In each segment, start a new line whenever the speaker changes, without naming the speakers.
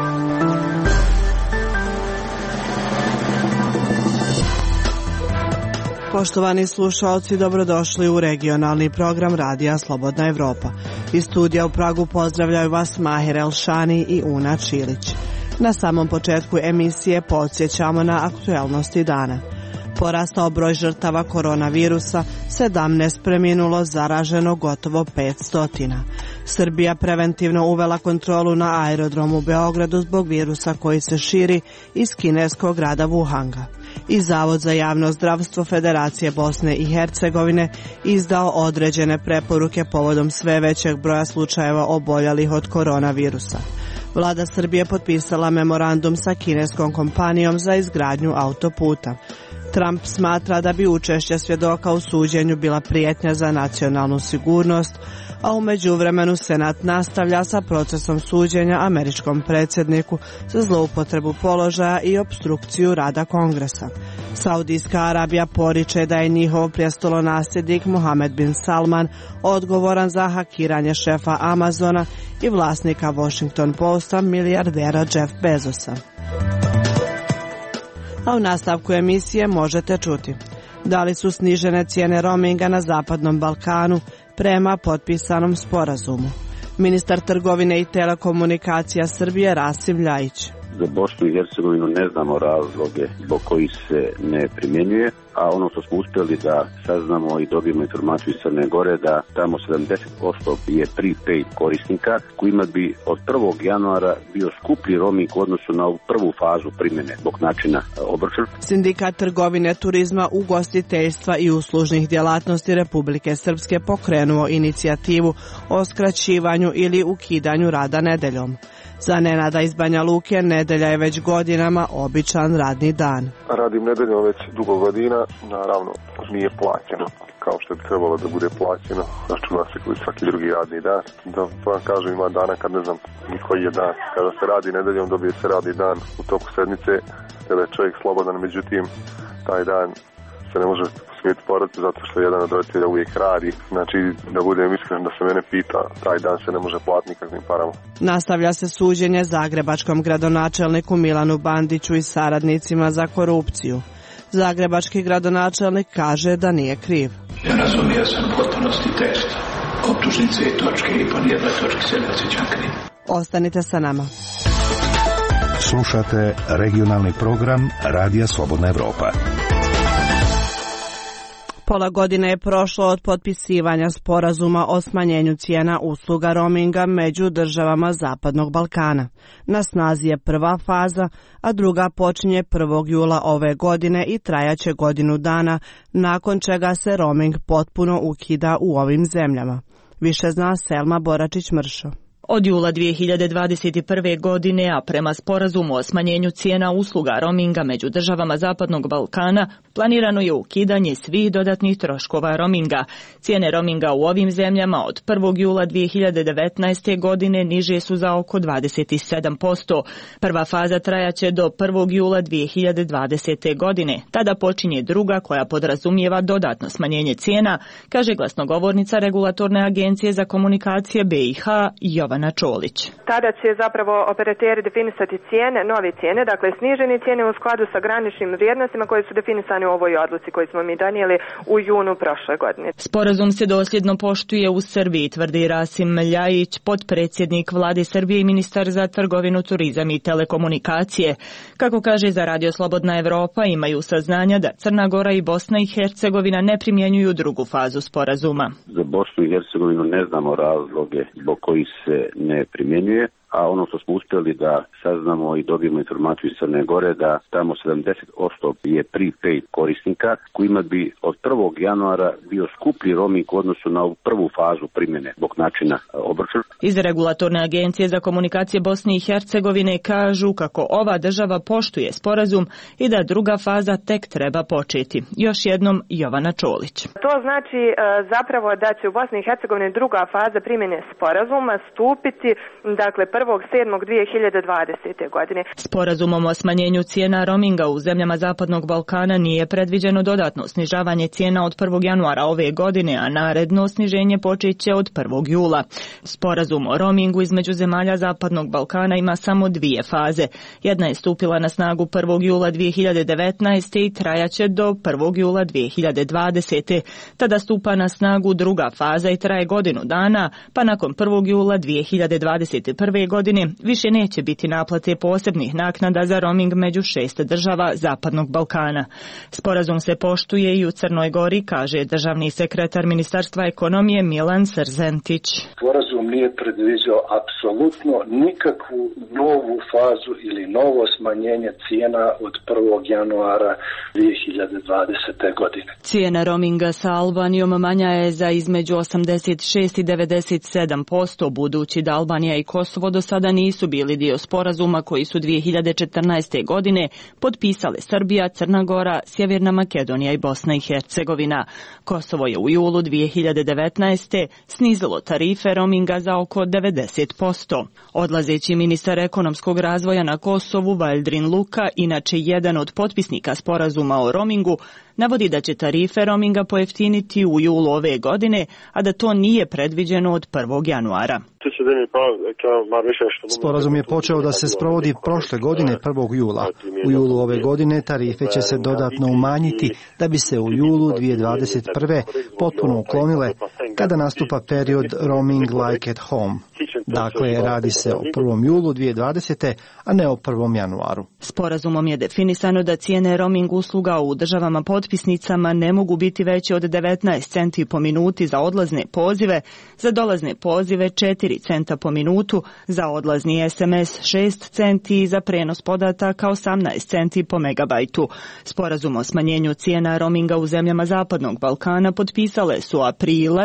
Poštovani slušalci, dobrodošli u regionalni program Radija Slobodna Evropa. Iz studija u Pragu pozdravljaju vas Mahir Elšani i Una Čilić. Na samom početku emisije podsjećamo na aktuelnosti dana. Porastao broj žrtava koronavirusa, 17 preminulo, zaraženo gotovo 500. Srbija preventivno uvela kontrolu na aerodromu u Beogradu zbog virusa koji se širi iz kineskog grada Wuhanga. I Zavod za javno zdravstvo Federacije Bosne i Hercegovine izdao određene preporuke povodom sve većeg broja slučajeva oboljelih od koronavirusa. Vlada Srbije potpisala memorandum sa kineskom kompanijom za izgradnju autoputa. Trump smatra da bi učešće svjedoka u suđenju bila prijetnja za nacionalnu sigurnost, a u međuvremenu Senat nastavlja sa procesom suđenja američkom predsjedniku za zloupotrebu položaja i opstrukciju rada Kongresa. Saudijska Arabija poriče da je njihov prijestolonasljednik Mohammed bin Salman odgovoran za hakiranje šefa Amazona i vlasnika Washington Posta, milijardera Jeff Bezosa. A u nastavku emisije možete čuti: da li su snižene cijene roaminga na Zapadnom Balkanu prema potpisanom sporazumu? Ministar trgovine i telekomunikacija Srbije Rasim Ljajić.
Za Bosnu i Hercegovinu ne znamo razloge zbog kojih se ne primjenjuje, a ono što smo uspjeli da saznamo i dobijemo informaciju iz Crne Gore da tamo 70% je prepaid korisnika kojima bi od 1. januara bio skuplji roaming u odnosu na prvu fazu primjene zbog načina obračuna.
Sindikat trgovine, turizma, ugostiteljstva i uslužnih djelatnosti Republike Srpske pokrenuo inicijativu o skraćivanju ili ukidanju rada nedeljom. Za Nenada iz Banja Luke nedelja je već godinama običan radni dan.
Radim nedeljom već dugo godina, naravno nije plaćeno kao što bi trebalo da bude plaćeno, računa se koji svaki drugi radni dan. Da vam kažem, ima dana kad ne znam ni koji je dan. Kada se radi nedeljom dobije se radni dan u toku sedmice, kada je čovjek slobodan, međutim taj dan se ne može posvetiti porodici zato što jedan od roditelja uvijek radi. Znači, da budem iskren, da se mene pita, taj dan se ne može platiti nikakvim parama.
Nastavlja se suđenje zagrebačkom gradonačelniku Milanu Bandiću i saradnicima za korupciju. Zagrebački gradonačelnik kaže da nije kriv.
Ja razumio sam potpunosti tekst optužnice i točke i po nijednoj točki se ne osjećam kriv.
Ostanite sa nama.
Slušate regionalni program Radija Slobodna Evropa.
Pola godine je prošlo od potpisivanja sporazuma o smanjenju cijena usluga roaminga među državama Zapadnog Balkana. Na snazi je prva faza, a druga počinje 1. jula ove godine i trajaće godinu dana, nakon čega se roaming potpuno ukida u ovim zemljama. Više zna Selma Boračić-Mršo.
Od jula 2021. godine, a prema sporazumu o smanjenju cijena usluga roaminga među državama Zapadnog Balkana, planirano je ukidanje svih dodatnih troškova roaminga. Cijene roaminga u ovim zemljama od 1. jula 2019. godine niže su za oko 27%. Prva faza trajaće do 1. jula 2020. godine. Tada počinje druga koja podrazumijeva dodatno smanjenje cijena, kaže glasnogovornica Regulatorne agencije za komunikacije BiH Jovana Čolić.
Tada će zapravo operateri definisati cijene, nove cijene, dakle snižene cijene u skladu sa graničnim vrijednostima koje su definisane u ovoj odluci koju smo mi donijeli u junu prošle godine.
Sporazum se dosljedno poštuje u Srbiji, tvrdi Rasim Ljajić, potpredsjednik Vlade Srbije i ministar za trgovinu, turizam i telekomunikacije. Kako kaže za Radio Slobodna Evropa, imaju saznanja da Crna Gora i Bosna i Hercegovina ne primjenjuju drugu fazu sporazuma.
Za Bosnu i Hercegovinu ne znamo razloge zbog kojih se ne primjenjuje, a ono što smo uspjeli da saznamo i dobijemo informaciju iz Crne Gore da tamo 70% je prepaid korisnika kojima bi od 1. januara bio skuplji roaming u odnosu na prvu fazu primjene zbog načina obračuna.
Iz Regulatorne agencije za komunikacije Bosne i Hercegovine kažu kako ova država poštuje sporazum i da druga faza tek treba početi. Još jednom Jovana Čolić.
To znači zapravo da će u Bosni i Hercegovini druga faza primjene sporazuma stupiti, dakle 1.7.2020. godine.
Sporazumom o smanjenju cijena roaminga u zemljama Zapadnog Balkana nije predviđeno dodatno snižavanje cijena od 1. januara ove godine, a naredno sniženje počeće od 1. jula. Sporazum o roamingu između zemalja Zapadnog Balkana ima samo dvije faze. Jedna je stupila na snagu 1. jula 2019. i trajaće do 1. jula 2020. Tada stupa na snagu druga faza i traje godinu dana, pa nakon 1. jula 2021. godine više neće biti naplate posebnih naknada za roaming među 6 država Zapadnog Balkana. Sporazum se poštuje i u Crnoj Gori, kaže državni sekretar Ministarstva ekonomije Milan Srzentić.
Sporazum nije predviđao apsolutno nikakvu novu fazu ili novo smanjenje cijena od 1. januara 2020. godine.
Cijena roaminga sa Albanijom manja je za između 86 i 97%, budući da Albanija i Kosovo do sada nisu bili dio sporazuma koji su 2014. godine potpisale Srbija, Crna Gora, Sjeverna Makedonija i Bosna i Hercegovina. Kosovo je u julu 2019. snizilo tarife roaminga za oko 90%. Odlazeći ministar ekonomskog razvoja na Kosovu, Valdrin Luka, inače jedan od potpisnika sporazuma o roamingu, navodi da će tarife roaminga pojeftiniti u julu ove godine, a da to nije predviđeno od 1. januara.
Sporazum je počeo da se sprovodi prošle godine 1. jula. U julu ove godine tarife će se dodatno umanjiti da bi se u julu 2021. potpuno uklonile kada nastupa period roaming like at home. Dakle, radi se o 1. julu 2020. a ne o 1. januaru.
Sporazumom je definisano da cijene roaming usluga u državama potpisnicama ne mogu biti veće od 19 centi po minuti za odlazne pozive, za dolazne pozive 4 centa po minutu, za odlazni SMS 6 centi i za prenos podataka 18 centi po megabajtu. Sporazum o smanjenju cijena roaminga u zemljama Zapadnog Balkana potpisale su aprila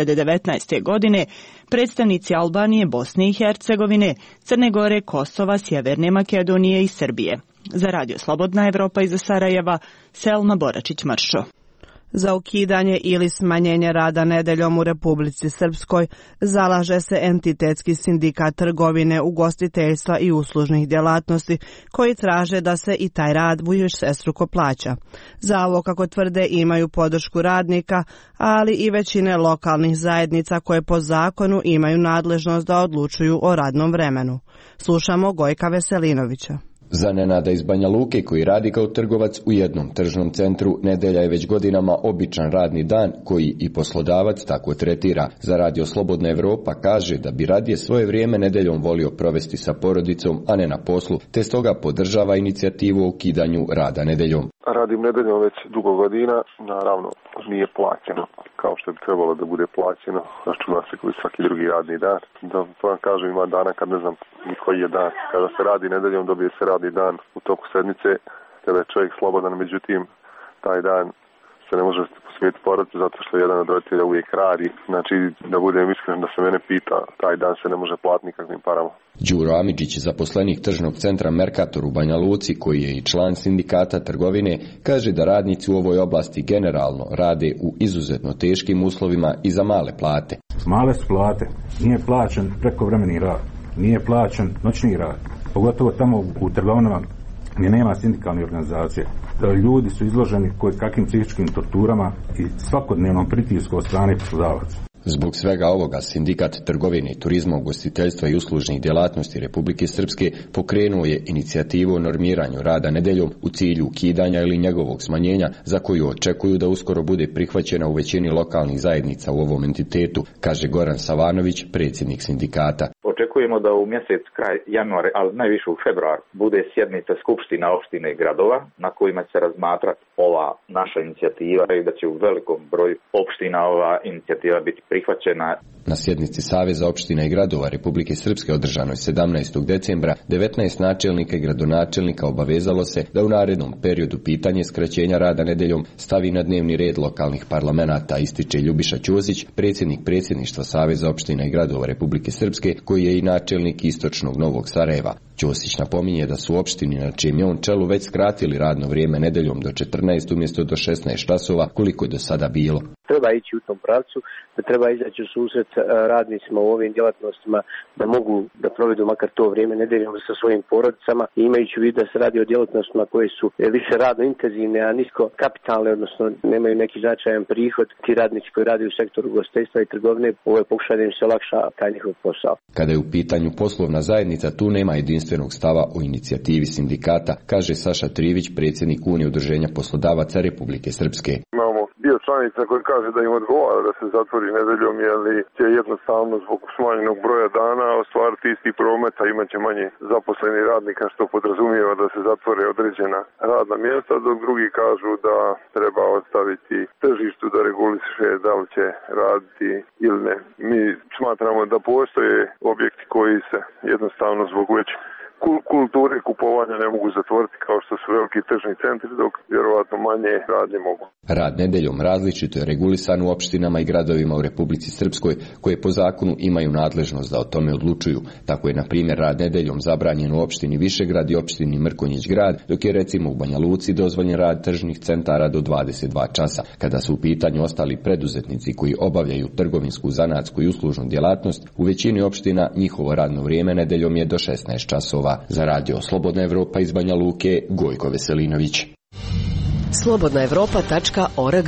2019. godine predstavnici Albanije, Bosne i Hercegovine, Crne Gore, Kosova, Sjeverne Makedonije i Srbije. Za Radio Slobodna Evropa iz Sarajeva, Selma Boračić-Mršo.
Za ukidanje ili smanjenje rada nedeljom u Republici Srpskoj zalaže se entitetski sindikat trgovine, ugostiteljstva i uslužnih djelatnosti koji traže da se i taj rad višestruko plaća. Za ovo, kako tvrde, imaju podršku radnika, ali i većine lokalnih zajednica koje po zakonu imaju nadležnost da odlučuju o radnom vremenu. Slušamo Gojka Veselinovića.
Za Nenada iz Banja Luke, koji radi kao trgovac u jednom tržnom centru, nedelja je već godinama običan radni dan koji i poslodavac tako tretira. Za Radio Slobodna Evropa kaže da bi radije svoje vrijeme nedeljom volio provesti sa porodicom, a ne na poslu, te stoga podržava inicijativu o ukidanju rada nedeljom.
Radim nedeljom već dugo godina, naravno nije plaćeno kao što bi trebalo da bude plaćeno, računa se koji svaki drugi radni dan. Da vam kažem, ima dana kad ne znam ni koji je dan. Kada se radi nedeljom, dobije se radni dan u toku sedmice, kada je čovjek slobodan, međutim taj dan se ne može posvetiti porodici zato što jedan od roditelja uvijek radi. Znači, da budem iskren, da se mene pita, taj dan se ne može platiti nikakvim parama.
Đuro Amidžić, zaposlenik tržnog centra Mercator u Banja Luci, koji je i član sindikata trgovine, kaže da radnici u ovoj oblasti generalno rade u izuzetno teškim uslovima i za male plate.
Male su plate, nije plaćen prekovremeni rad, nije plaćen noćni rad, pogotovo tamo u trgovinama gdje nema sindikalne organizacije. Ljudi su izloženi kakvim psihičkim torturama i svakodnevnom pritisku od strane poslodavaca.
Zbog svega ovoga, sindikat trgovine, turizma, ugostiteljstva i uslužnih djelatnosti Republike Srpske pokrenuo je inicijativu o normiranju rada nedeljom u cilju ukidanja ili njegovog smanjenja, za koju očekuju da uskoro bude prihvaćena u većini lokalnih zajednica u ovom entitetu, kaže Goran Savanović, predsjednik sindikata.
Očekujemo da u mjesec kraj januara, ali najviše u februar, bude sjednica skupština opštine i gradova na kojima će se razmatrati ova naša inicijativa i da će u velikom broju opština ova inicijativa biti prihvaćena.
Na sjednici Saveza opština i gradova Republike Srpske održanoj 17. decembra 19 načelnika i gradonačelnika obavezalo se da u narednom periodu pitanje skraćenja rada nedeljom stavi na dnevni red lokalnih parlamenata, ističe Ljubiša Ćosić, predsjednik predsjedništva Saveza opština i gradova Republike Srpske, koji je i načelnik istočnog Novog Sarajeva. Ćosić napominje da su opštini na čijem je on čelu već skratili radno vrijeme nedeljom do 14 umjesto do 16 časova koliko je do sada bilo.
Treba ići u tom pravcu, da treba izaći u susret radnicima u ovim djelatnostima da mogu da provedu makar to vrijeme nedeljom sa svojim porodicama, imajući u vidu da se radi o djelatnostima koje su više radno intenzivne, a nisko kapitalne, odnosno nemaju neki značajan prihod. Ti radnici koji rade u sektoru ugostiteljstva i trgovine, ovo je pokušaj da im se olakša taj njihov posao.
Kada je u pitanju poslovna zajednica, tu nema jedinstvenog stava o inicijativi sindikata, kaže Saša Trivić, predsjednik Unije udruženja poslodavaca Republike Srpske.
Dio članica koji kaže da im odgovara da se zatvori nedeljom, jer će jednostavno zbog smanjenog broja dana ostvariti isti promet, a imat će manje zaposlenih radnika, što podrazumijeva da se zatvore određena radna mjesta, dok drugi kažu da treba ostaviti tržištu da reguliše da li će raditi ili ne. Mi smatramo da postoje objekti koji se jednostavno zbog već kulture kupovanja ne mogu zatvoriti kao što su veliki tržni centri, dok vjerovatno manje radnje mogu.
Rad nedeljom različito je regulisan u opštinama i gradovima u Republici Srpskoj koje po zakonu imaju nadležnost da o tome odlučuju. Tako je na primjer rad nedeljom zabranjen u opštini Višegrad i opštini Mrkonjić Grad, dok je recimo u Banja Luci dozvoljen rad tržnih centara do 22 časa. Kada su u pitanju ostali preduzetnici koji obavljaju trgovinsku, zanatsku i uslužnu djelatnost, u većini opština njihovo radno vrijeme nedeljom je do 16 časova. Za radio Slobodna Evropa iz Banja Luke, Gojko Veselinović.
slobodnaevropa.org.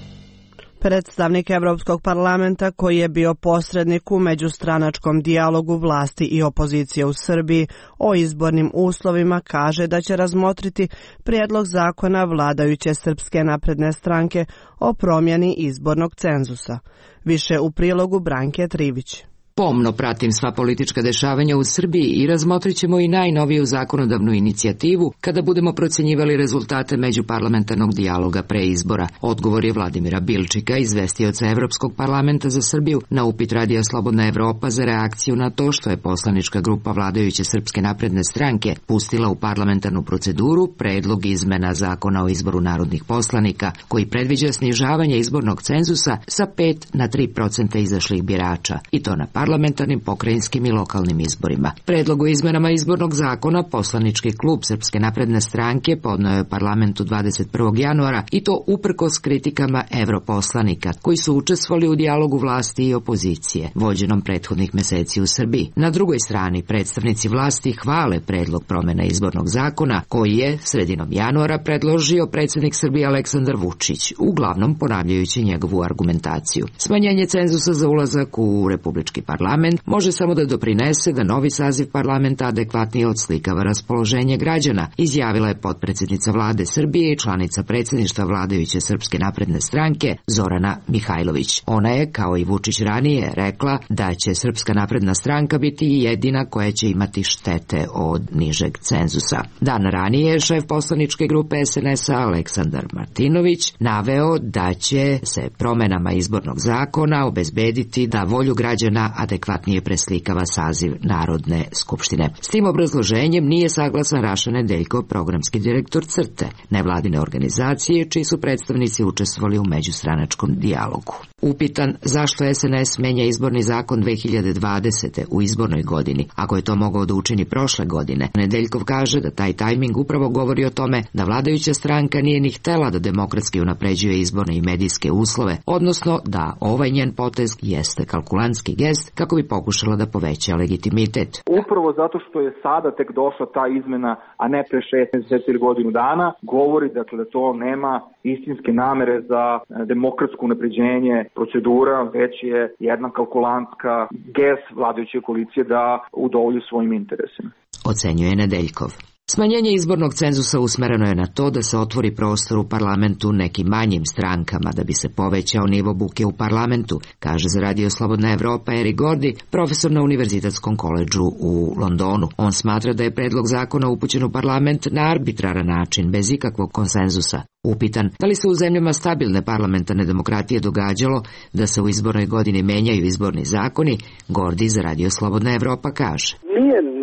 Predstavnik Evropskog parlamenta koji je bio posrednik u međustranačkom dijalogu vlasti i opozicije u Srbiji o izbornim uslovima kaže da će razmotriti prijedlog zakona vladajuće Srpske napredne stranke o promjeni izbornog cenzusa. Više u prilogu Branke Trivić.
Pomno pratim sva politička dešavanja u Srbiji i razmotrit ćemo i najnoviju zakonodavnu inicijativu kada budemo procjenjivali rezultate međuparlamentarnog dijaloga pre izbora. Odgovor je Vladimira Bilčika, izvestioca Evropskog parlamenta za Srbiju, na upit Radija Slobodna Evropa za reakciju na to što je poslanička grupa vladajuće Srpske napredne stranke pustila u parlamentarnu proceduru predlog izmena zakona o izboru narodnih poslanika, koji predviđa snižavanje izbornog cenzusa sa 5 na 3% izašlih birača, i to na parlamentarnim, pokrajinskim i lokalnim izborima. Predlog o izmenama izbornog zakona poslanički klub Srpske napredne stranke podneo je parlamentu 21. januara i to uprkos kritikama europoslanika koji su učestvovali u dijalogu vlasti i opozicije, vođenom prethodnih meseci u Srbiji. Na drugoj strani, predstavnici vlasti hvale predlog promjena izbornog zakona koji je sredinom januara predložio predsjednik Srbije Aleksandar Vučić, uglavnom ponavljajući njegovu argumentaciju. Smanjenje cenzusa za ulazak u republički parlament može samo da doprinese da novi saziv parlamenta adekvatnije odslikava raspoloženje građana, izjavila je potpredsjednica vlade Srbije i članica predsjedništva vladajuće Srpske napredne stranke Zorana Mihajlović. Ona je, kao i Vučić ranije, rekla da će Srpska napredna stranka biti jedina koja će imati štete od nižeg cenzusa. Dan ranije je šef poslaničke grupe SNS-a Aleksandar Martinović naveo da će se promjenama izbornog zakona obezbediti da volju građana adekvatnije preslikava saziv Narodne skupštine. S tim obrazloženjem nije saglasan Raša Nedeljkov, programski direktor CRTE, nevladine organizacije čiji su predstavnici učestvovali u međustranačkom dijalogu. Upitan zašto SNS menja izborni zakon 2020. u izbornoj godini, ako je to mogao da učini prošle godine, Nedeljkov kaže da taj tajming upravo govori o tome da vladajuća stranka nije ni htela da demokratski unapređuje izborne i medijske uslove, odnosno da ovaj njen potez jeste kalkulantski gest kako bi pokušala da poveća legitimitet.
Upravo zato što je sada tek došla ta izmena, a ne pre 6 mjeseci ili godinu dana, govori dakle da to nema istinske namere za demokratsko unapređenje procedura, već je jedna kalkulantska gest vladajuće koalicije da udovolji svojim interesima,
ocenjuje Nedeljkov. Smanjenje izbornog cenzusa usmereno je na to da se otvori prostor u parlamentu nekim manjim strankama da bi se povećao nivo buke u parlamentu, kaže za Radio Slobodna Evropa Eric Gordy, profesor na Univerzitetskom koledžu u Londonu. On smatra da je predlog zakona upućen u parlament na arbitraran način, bez ikakvog konsenzusa. Upitan da li se u zemljama stabilne parlamentarne demokratije događalo da se u izbornoj godini menjaju izborni zakoni, Gordy za Radio Slobodna Evropa kaže:
Nije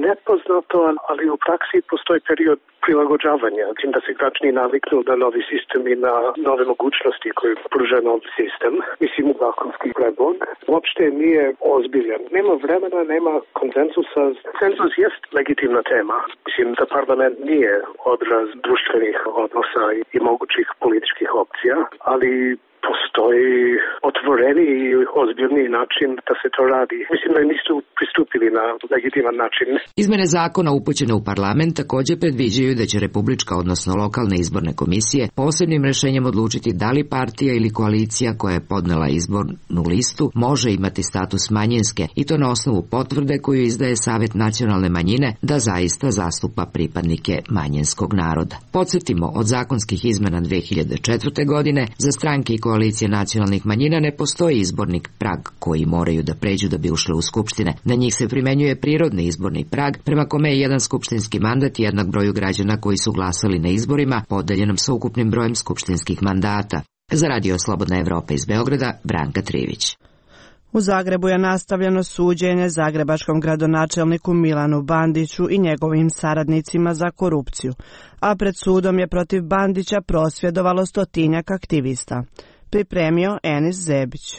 nepoznato, ali u praksi postoji period prilagođavanja, tim da se građani naviknu na novi sistem i na nove mogućnosti koje pruža novi sistem. Mislim, zakonski predlog uopšte nije ozbiljan. Nema vremena, nema konsenzusa. Cenzus jest legitimna tema. Mislim da parlament nije odraz društvenih odnosa i mogućih političkih opcija, ali postoji otvoreni i ozbiljni način da se to radi. Mislim da nisu pristupili na legitiman način.
Izmene zakona upućene u parlament također predviđaju da će republička, odnosno lokalne izborne komisije posebnim rješenjem odlučiti da li partija ili koalicija koja je podnela izbornu listu može imati status manjinske, i to na osnovu potvrde koju izdaje Savjet nacionalne manjine da zaista zastupa pripadnike manjinskog naroda. Podsjetimo, od zakonskih izmena 2004. godine za stranke i koalicije nacionalnih manjina ne postoji izborni prag koji moraju da pređu da bi ušli u skupštine. Na njih se primenjuje prirodni izborni prag prema kome je jedan skupštinski mandat jednak broju građana koji su glasali na izborima podeljenom sa ukupnim brojem skupštinskih mandata. Za Radio Slobodna Evropa iz Beograda, Branka Trivić.
U Zagrebu je nastavljeno suđenje zagrebačkom gradonačelniku Milanu Bandiću i njegovim saradnicima za korupciju, a pred sudom je protiv Bandića prosvjedovalo 100-tinjak aktivista. Pripremio Enis Zebić.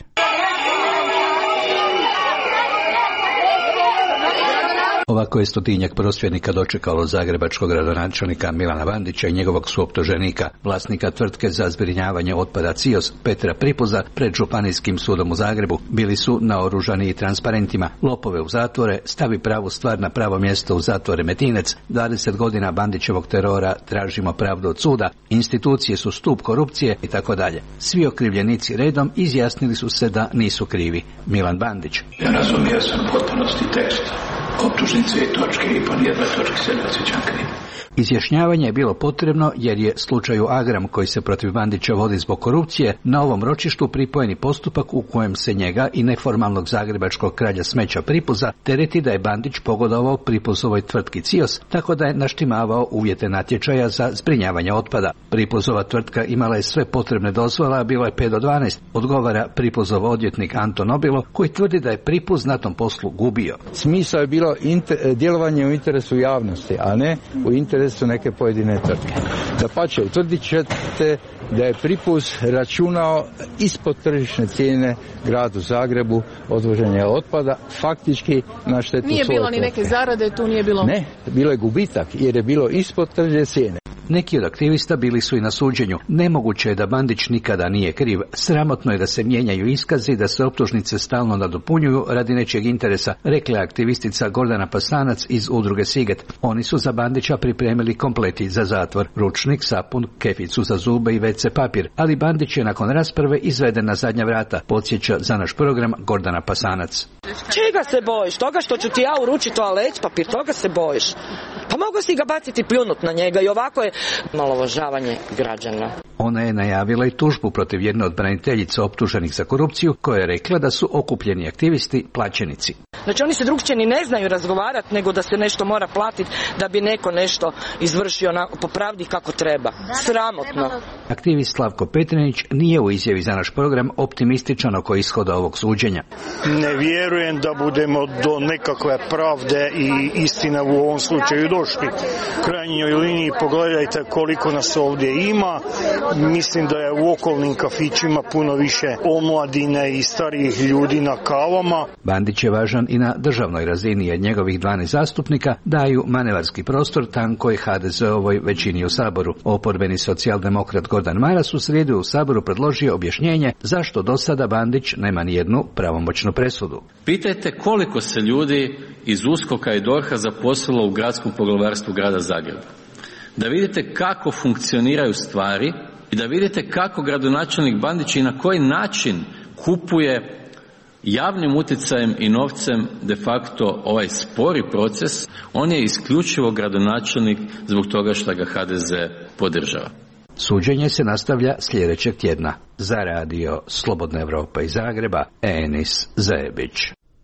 Ovako je 100-tinjak prosvjednika dočekalo zagrebačkog gradonačelnika Milana Bandića i njegovog suoptuženika, vlasnika tvrtke za zbrinjavanje otpada CIOS Petra Pripuza, pred Županijskim sudom u Zagrebu. Bili su naoružani i transparentima: lopove u zatvore, stavi pravu stvar na pravo mjesto u zatvor Remetinec, 20 godina Bandićevog terora, tražimo pravdu od suda, institucije su stup korupcije itd. Svi okrivljenici redom izjasnili su se da nisu krivi. Milan Bandić:
Ja razumio sam potpunosti teksta. Optužnice i točke i po nijednoj točki se ne osjećam kriv.
Izjašnjavanje je bilo potrebno jer je slučaju Agram, koji se protiv Bandića vodi zbog korupcije, na ovom ročištu pripojeni postupak u kojem se njega i neformalnog zagrebačkog kralja smeća Pripuza tereti da je Bandić pogodovao Pripuzovoj tvrtki CIOS tako da je naštimavao uvjete natječaja za zbrinjavanje otpada. Pripuzova tvrtka imala je sve potrebne dozvole, a bilo je 5 do 12, odgovara Pripuzov odvjetnik Anton Obilo, koji tvrdi da je Pripuz na tom poslu gubio.
Smisao je bilo djelovanje u interesu javnosti, a ne u interesu su neke pojedine tvrtke. Dapače, utvrdit ćete da je Pripuz računao ispod tržišne cijene gradu Zagrebu odvoženje otpada, faktički na štetu
nije bilo ni neke zarade, tu nije bilo...
Ne, bilo je gubitak jer je bilo ispod tržišne cijene.
Neki od aktivista bili su i na suđenju. Nemoguće je da Bandić nikada nije kriv. Sramotno je da se mijenjaju iskazi i da se optužnice stalno nadopunjuju radi nečijeg interesa, rekla je aktivistica Gordana Pasanac iz udruge Siget. Oni su za Bandića pripremili kompleti za zatvor: ručnik, sapun, keficu za zube i WC papir, ali Bandić je nakon rasprave izveden na zadnja vrata, podsjeća za naš program Gordana Pasanac.
Čega se bojiš? Toga što ću ti ja uručiti toalet papir, toga se bojiš? Pa mogu si ga baciti, pljunut na njega, i ovako je omalovažavanje građana.
Ona je najavila i tužbu protiv jedne od braniteljica optuženih za korupciju, koja je rekla da su okupljeni aktivisti plaćenici.
Znači oni se drugčije ni ne znaju razgovarati, nego da se nešto mora platiti da bi neko nešto izvršio po pravdi kako treba. Sramotno.
Aktivist Slavko Petrinić nije u izjavi za naš program optimističan oko ishoda ovog suđenja.
Ne vjerujem da budemo do nekakve pravde i istine u ovom slučaju došli. U krajnjoj liniji pogledajte koliko nas ovdje ima. Mislim da je u okolnim kafićima puno više omladine i starijih ljudi na kavama.
Bandić je važan i na državnoj razini, jer njegovih 12 zastupnika daju manevarski prostor tankoj HDZ-ovoj većini u Saboru. Oporbeni socijaldemokrat Gordan Maras u srijedu u Saboru predložio objašnjenje zašto do sada Bandić nema nijednu pravomoćnu presudu.
Pitajte koliko se ljudi iz USKOK-a i DORH-a zaposlilo u gradskom poglavarstvu grada Zagreba. Da vidite kako funkcioniraju stvari i da vidite kako gradonačelnik Bandić i na koji način kupuje javnim utjecajem i novcem de facto ovaj spori proces. On je isključivo gradonačelnik zbog toga što ga HDZ podržava.
Suđenje se nastavlja sljedećeg tjedna. Za Radio Slobodna Evropa iz Zagreba, Enis Zebić.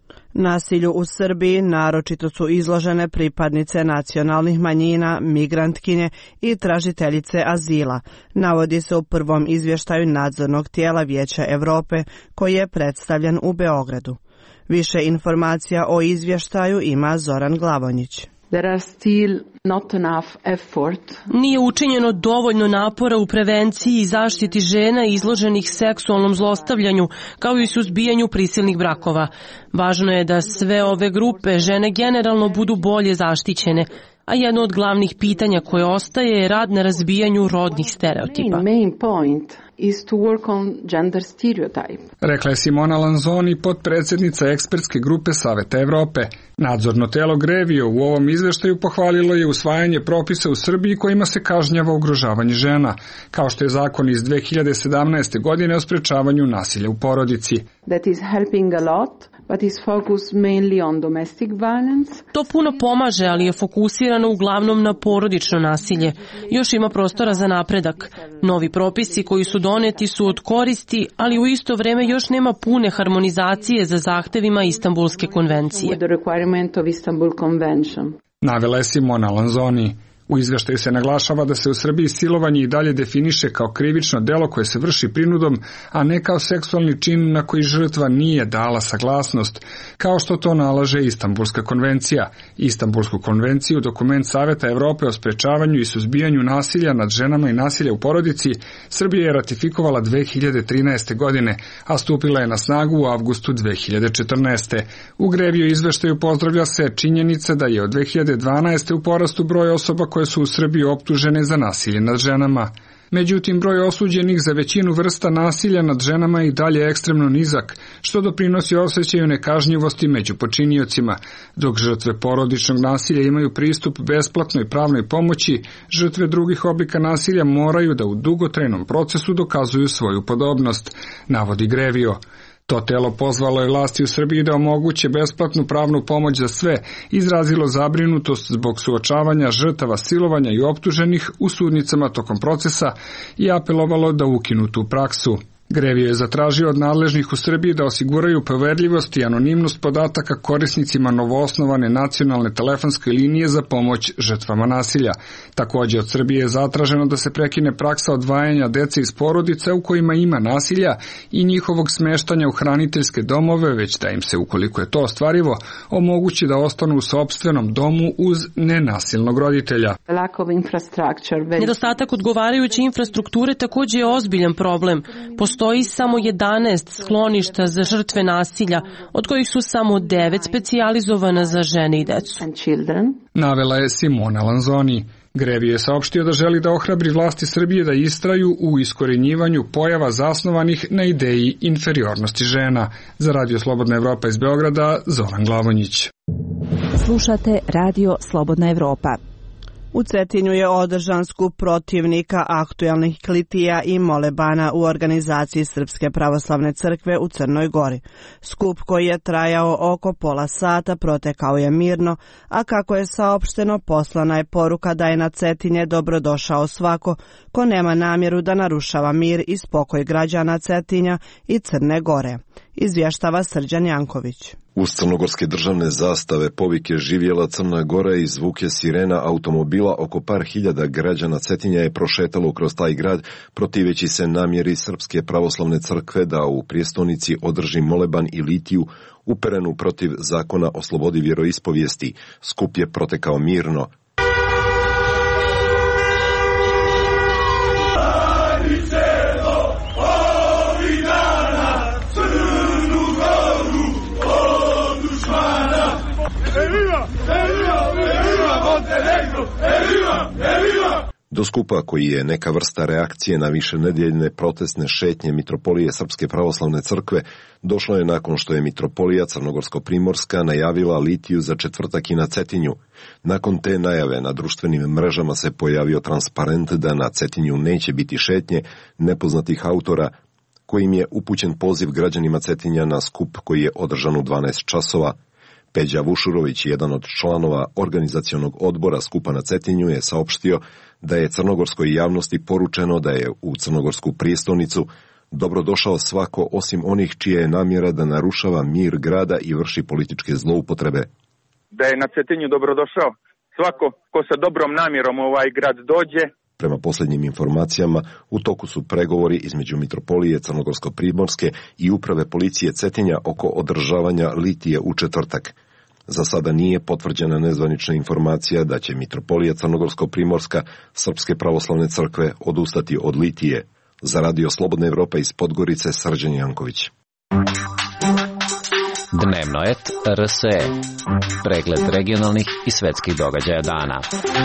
Nasilju u Srbiji naročito su izložene pripadnice nacionalnih manjina, migrantkinje i tražiteljice azila, navodi se u prvom izvještaju nadzornog tijela Vijeća Europe koji je predstavljen u Beogradu. Više informacija o izvještaju ima Zoran Glavonjić.
Nije učinjeno dovoljno napora u prevenciji i zaštiti žena izloženih seksualnom zlostavljanju, kao i suzbijanju prisilnih brakova. Važno je da sve ove grupe žene generalno budu bolje zaštićene, a jedno od glavnih pitanja koje ostaje je rad na razbijanju rodnih stereotipa.
Rekla je Simona Lanzoni, potpredsjednica ekspertske grupe Saveta Evrope. Nadzorno telo Grevio u ovom izveštaju pohvalilo je usvajanje propisa u Srbiji kojima se kažnjava ugrožavanje žena, kao što je zakon iz 2017. godine o sprečavanju nasilja u porodici.
To puno pomaže, ali je fokusirano uglavnom na porodično nasilje. Još ima prostora za napredak. Novi propisi koji su doneti su od koristi, ali u isto vreme još nema pune harmonizacije za zahtevima Istanbulske konvencije.
Navela je Simona Lanzoni. U izveštaju se naglašava da se u Srbiji silovanje i dalje definiše kao krivično delo koje se vrši prinudom, a ne kao seksualni čin na koji žrtva nije dala saglasnost, kao što to nalaže Istanbulska konvencija. Istanbulsku konvenciju, dokument Saveta Evrope o sprečavanju i suzbijanju nasilja nad ženama i nasilja u porodici, Srbija je ratifikovala 2013. godine, a stupila je na snagu u avgustu 2014. U Grevio izveštaju pozdravlja se činjenica da je od 2012. u porastu broj osoba koje su u Srbiji optužene za nasilje nad ženama. Međutim, broj osuđenih za većinu vrsta nasilja nad ženama i dalje ekstremno nizak, što doprinosi osjećaju nekažnjivosti među počiniocima. Dok žrtve porodičnog nasilja imaju pristup besplatnoj pravnoj pomoći, žrtve drugih oblika nasilja moraju da u dugotrajnom procesu dokazuju svoju podobnost, navodi Grevio. To telo pozvalo je vlasti u Srbiji da omoguće besplatnu pravnu pomoć za sve, izrazilo zabrinutost zbog suočavanja žrtava silovanja i optuženih u sudnicama tokom procesa i apelovalo da ukinu tu praksu. Grevio je zatražio od nadležnih u Srbiji da osiguraju poverljivost i anonimnost podataka korisnicima novoosnovane nacionalne telefonske linije za pomoć žrtvama nasilja. Također od Srbije je zatraženo da se prekine praksa odvajanja dece iz porodica u kojima ima nasilja i njihovog smeštanja u hraniteljske domove, već da im se, ukoliko je to ostvarivo, omogući da ostanu u sopstvenom domu uz nenasilnog roditelja.
Nedostatak odgovarajuće infrastrukture također je ozbiljan problem. Postoji samo 11 skloništa za žrtve nasilja, od kojih su samo 9 specijalizovana za žene i decu.
Navela je Simona Lanzoni. Grevio je saopštio da želi da ohrabri vlasti Srbije da istraju u iskorjenjivanju pojava zasnovanih na ideji inferiornosti žena. Za Radio Slobodna Evropa iz Beograda, Zoran Glavonjić.
Slušate Radio Slobodna Evropa.
U Cetinju je održan skup protivnika aktuelnih klitija i molebana u organizaciji Srpske pravoslavne crkve u Crnoj Gori. Skup koji je trajao oko pola sata protekao je mirno, a kako je saopšteno, poslana je poruka da je na Cetinje dobrodošao svako ko nema namjeru da narušava mir i spokoj građana Cetinja i Crne Gore, izvještava Srđan Janković.
Uz crnogorske državne zastave, povike živjela Crna Gora i zvuke sirena automobila, oko par hiljada građana Cetinja je prošetalo kroz taj grad, protiveći se namjeri Srpske pravoslavne crkve da u prijestolnici održi moleban i litiju uperenu protiv zakona o slobodi vjeroispovijesti. Skup je protekao mirno. Do skupa, koji je neka vrsta reakcije na višenedeljne protestne šetnje Mitropolije Srpske pravoslavne crkve, došlo je nakon što je Mitropolija Crnogorsko-Primorska najavila litiju za četvrtak i na Cetinju. Nakon te najave na društvenim mrežama se pojavio transparent da na Cetinju neće biti šetnje nepoznatih autora, kojim je upućen poziv građanima Cetinja na skup koji je održan u 12 časova. Peđa Vušurović, jedan od članova organizacionog odbora skupa na Cetinju, je saopštio da je crnogorskoj javnosti poručeno da je u crnogorsku prijestolnicu dobrodošao svako osim onih čija je namjera da narušava mir grada i vrši političke zloupotrebe.
Da je na Cetinju dobrodošao svako ko sa dobrom namjerom u ovaj grad dođe
Prema posljednjim informacijama, u toku su pregovori između Mitropolije Crnogorsko-Primorske i Uprave policije Cetinja oko održavanja litije u četvrtak. Za sada nije potvrđena nezvanična informacija da će Mitropolija Crnogorsko-Primorska Srpske pravoslavne crkve odustati od litije. Za Radio Slobodna Evropa iz Podgorice, Srđan Janković.
Dnevno et RSE. Pregled regionalnih i svetskih događaja dana.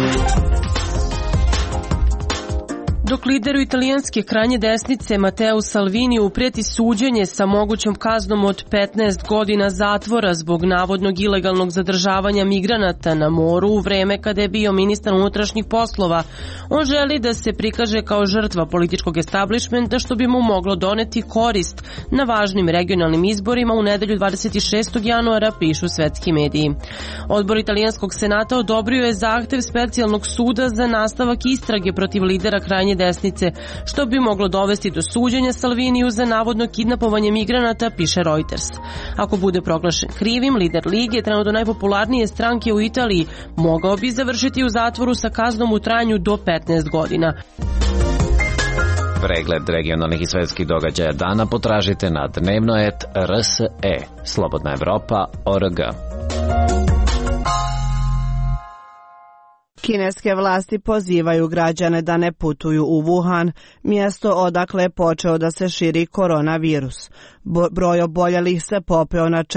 Dok lideru italijanske krajnje desnice Matteo Salviniju prijeti suđenje sa mogućom kaznom od 15 godina zatvora zbog navodnog ilegalnog zadržavanja migranata na moru u vreme kada je bio ministar unutrašnjih poslova, on želi da se prikaže kao žrtva političkog establishmenta što bi mu moglo doneti korist na važnim regionalnim izborima u nedelju 26. januara, pišu svetski mediji. Odbor italijanskog senata odobrio je zahtev specijalnog suda za nastavak istrage protiv lidera krajnje desnice, što bi moglo dovesti do suđenja Salviniju za navodno kidnapovanje migranata, piše Reuters. Ako bude proglašen krivim, lider lige, trenutno najpopularnije stranke u Italiji, mogao bi završiti u zatvoru sa kaznom u trajanju do 15 godina.
Pregled regionalnih i svetskih događaja dana potražite na dnevnoet.rse. Slobodna Evropa.org.
Kineske vlasti pozivaju građane da ne putuju u Wuhan, mjesto odakle je počeo da se širi koronavirus. Broj oboljelih se popeo na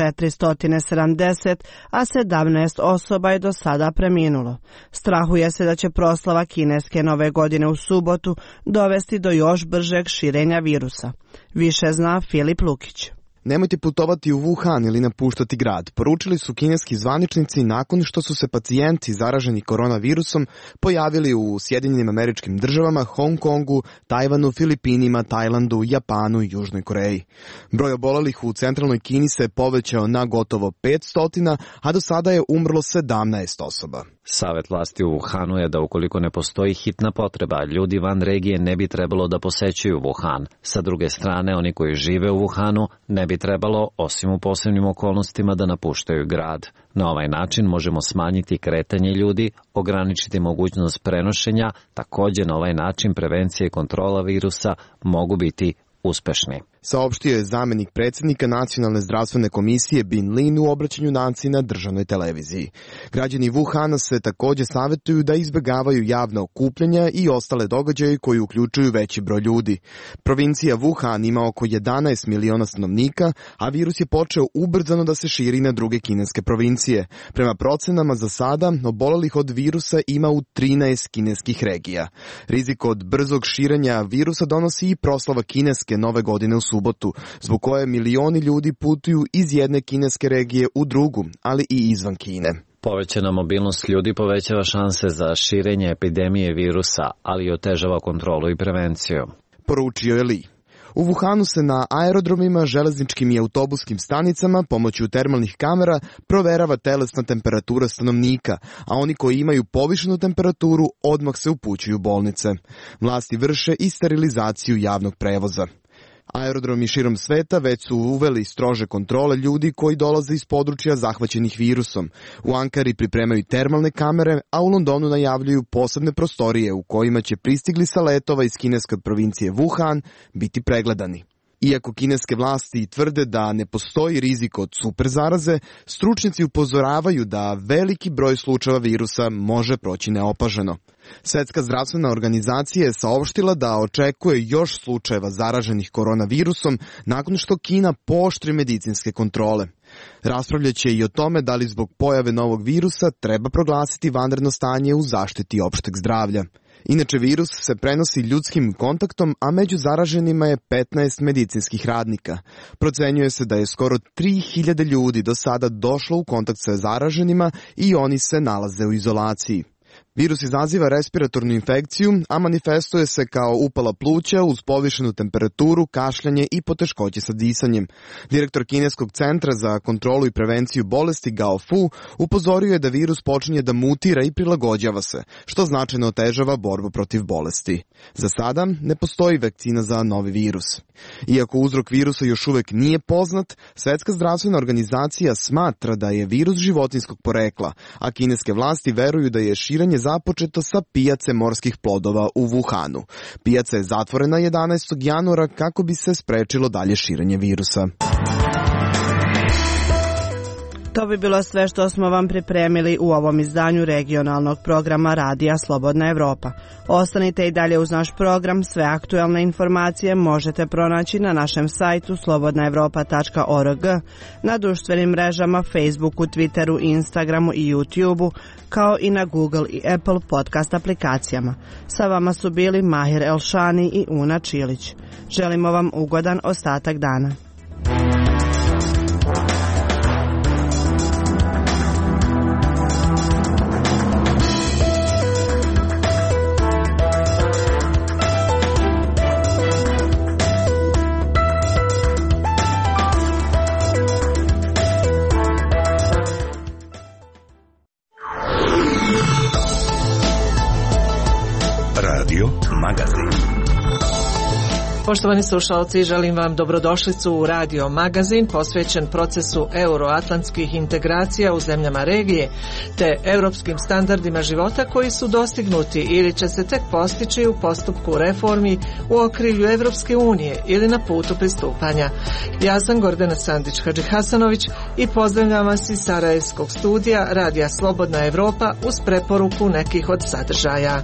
470, a 17 osoba je do sada preminulo. Strahuje se da će proslava kineske nove godine u subotu dovesti do još bržeg širenja virusa. Više zna Filip Lukić.
Nemojte putovati u Wuhan ili napuštati grad, poručili su kineski zvaničnici nakon što su se pacijenti zaraženi koronavirusom pojavili u Sjedinjenim Američkim Državama, Hong Kongu, Tajvanu, Filipinima, Tajlandu, Japanu i Južnoj Koreji. Broj obolelih u centralnoj Kini se povećao na gotovo 500, a do sada je umrlo 17 osoba.
Savet vlasti u Wuhanu je da ukoliko ne postoji hitna potreba, ljudi van regije ne bi trebalo da posećuju Wuhan. Sa druge strane, oni koji žive u Wuhanu ne bi trebalo, osim u posebnim okolnostima, da napuštaju grad. Na ovaj način možemo smanjiti kretanje ljudi, ograničiti mogućnost prenošenja, također na ovaj način prevencija i kontrola virusa mogu biti uspešni.
Saopštio je zamjenik predsjednika Nacionalne zdravstvene komisije Bin Lin u obraćanju naciji na državnoj televiziji. Građani Wuhana se također savjetuju da izbjegavaju javna okupljanja i ostale događaje koji uključuju veći broj ljudi. Provincija Wuhan ima oko 11 miliona stanovnika, a virus je počeo ubrzano da se širi na druge kineske provincije. Prema procenama za sada, obolelih od virusa ima u 13 kineskih regija. Rizik od brzog širenja virusa donosi i proslava kineske nove godine u subotu, zbog koje milioni ljudi putuju iz jedne kineske regije u drugu, ali i izvan Kine.
Povećana mobilnost ljudi povećava šanse za širenje epidemije virusa, ali i otežava kontrolu i prevenciju.
Poručio je Li. U Wuhanu se na aerodromima, železničkim i autobuskim stanicama pomoću termalnih kamera proverava telesna temperatura stanovnika, a oni koji imaju povišenu temperaturu odmah se upućuju u bolnice. Vlasti vrše i sterilizaciju javnog prevoza. Aerodromi širom sveta već su uveli strože kontrole ljudi koji dolaze iz područja zahvaćenih virusom. U Ankari pripremaju termalne kamere, a u Londonu najavljuju posebne prostorije u kojima će pristigli sa letova iz kineske provincije Wuhan biti pregledani. Iako kineske vlasti tvrde da ne postoji rizik od super zaraze, stručnjaci upozoravaju da veliki broj slučajeva virusa može proći neopaženo. Svjetska zdravstvena organizacija je saopštila da očekuje još slučajeva zaraženih koronavirusom nakon što Kina pooštri medicinske kontrole. Raspravljaće i o tome da li zbog pojave novog virusa treba proglasiti vanredno stanje u zaštiti opšteg zdravlja. Inače, virus se prenosi ljudskim kontaktom, a među zaraženima je 15 medicinskih radnika. Procenjuje se da je skoro 3000 ljudi do sada došlo u kontakt sa zaraženima i oni se nalaze u izolaciji. Virus izaziva respiratornu infekciju, a manifestuje se kao upala pluća uz povišenu temperaturu, kašljanje i poteškoće sa disanjem. Direktor Kineskog centra za kontrolu i prevenciju bolesti Gao Fu upozorio je da virus počinje da mutira i prilagođava se, što značajno otežava borbu protiv bolesti. Za sada ne postoji vakcina za novi virus. Iako uzrok virusa još uvek nije poznat, Svjetska zdravstvena organizacija smatra da je virus životinjskog porekla, a kineske vlasti veruju da je širenje započeto sa pijace morskih plodova u Wuhanu. Pijaca je zatvorena 11. januara kako bi se sprečilo dalje širenje virusa.
To bi bilo sve što smo vam pripremili u ovom izdanju regionalnog programa Radija Slobodna Evropa. Ostanite i dalje uz naš program. Sve aktuelne informacije možete pronaći na našem sajtu slobodnaevropa.org, na društvenim mrežama Facebooku, Twitteru, Instagramu i YouTubeu, kao i na Google i Apple podcast aplikacijama. Sa vama su bili Mahir Elšani i Una Čilić. Želimo vam ugodan ostatak dana.
Poštovani slušalci, želim vam dobrodošlicu u Radio Magazin posvećen procesu euroatlantskih integracija u zemljama regije te europskim standardima života koji su dostignuti ili će se tek postići u postupku reformi u okrilju Evropske unije ili na putu pristupanja. Ja sam Gordana Sandić-Hadžihasanović i pozdravljam vas iz Sarajevskog studija Radija Slobodna Evropa uz preporuku nekih od sadržaja.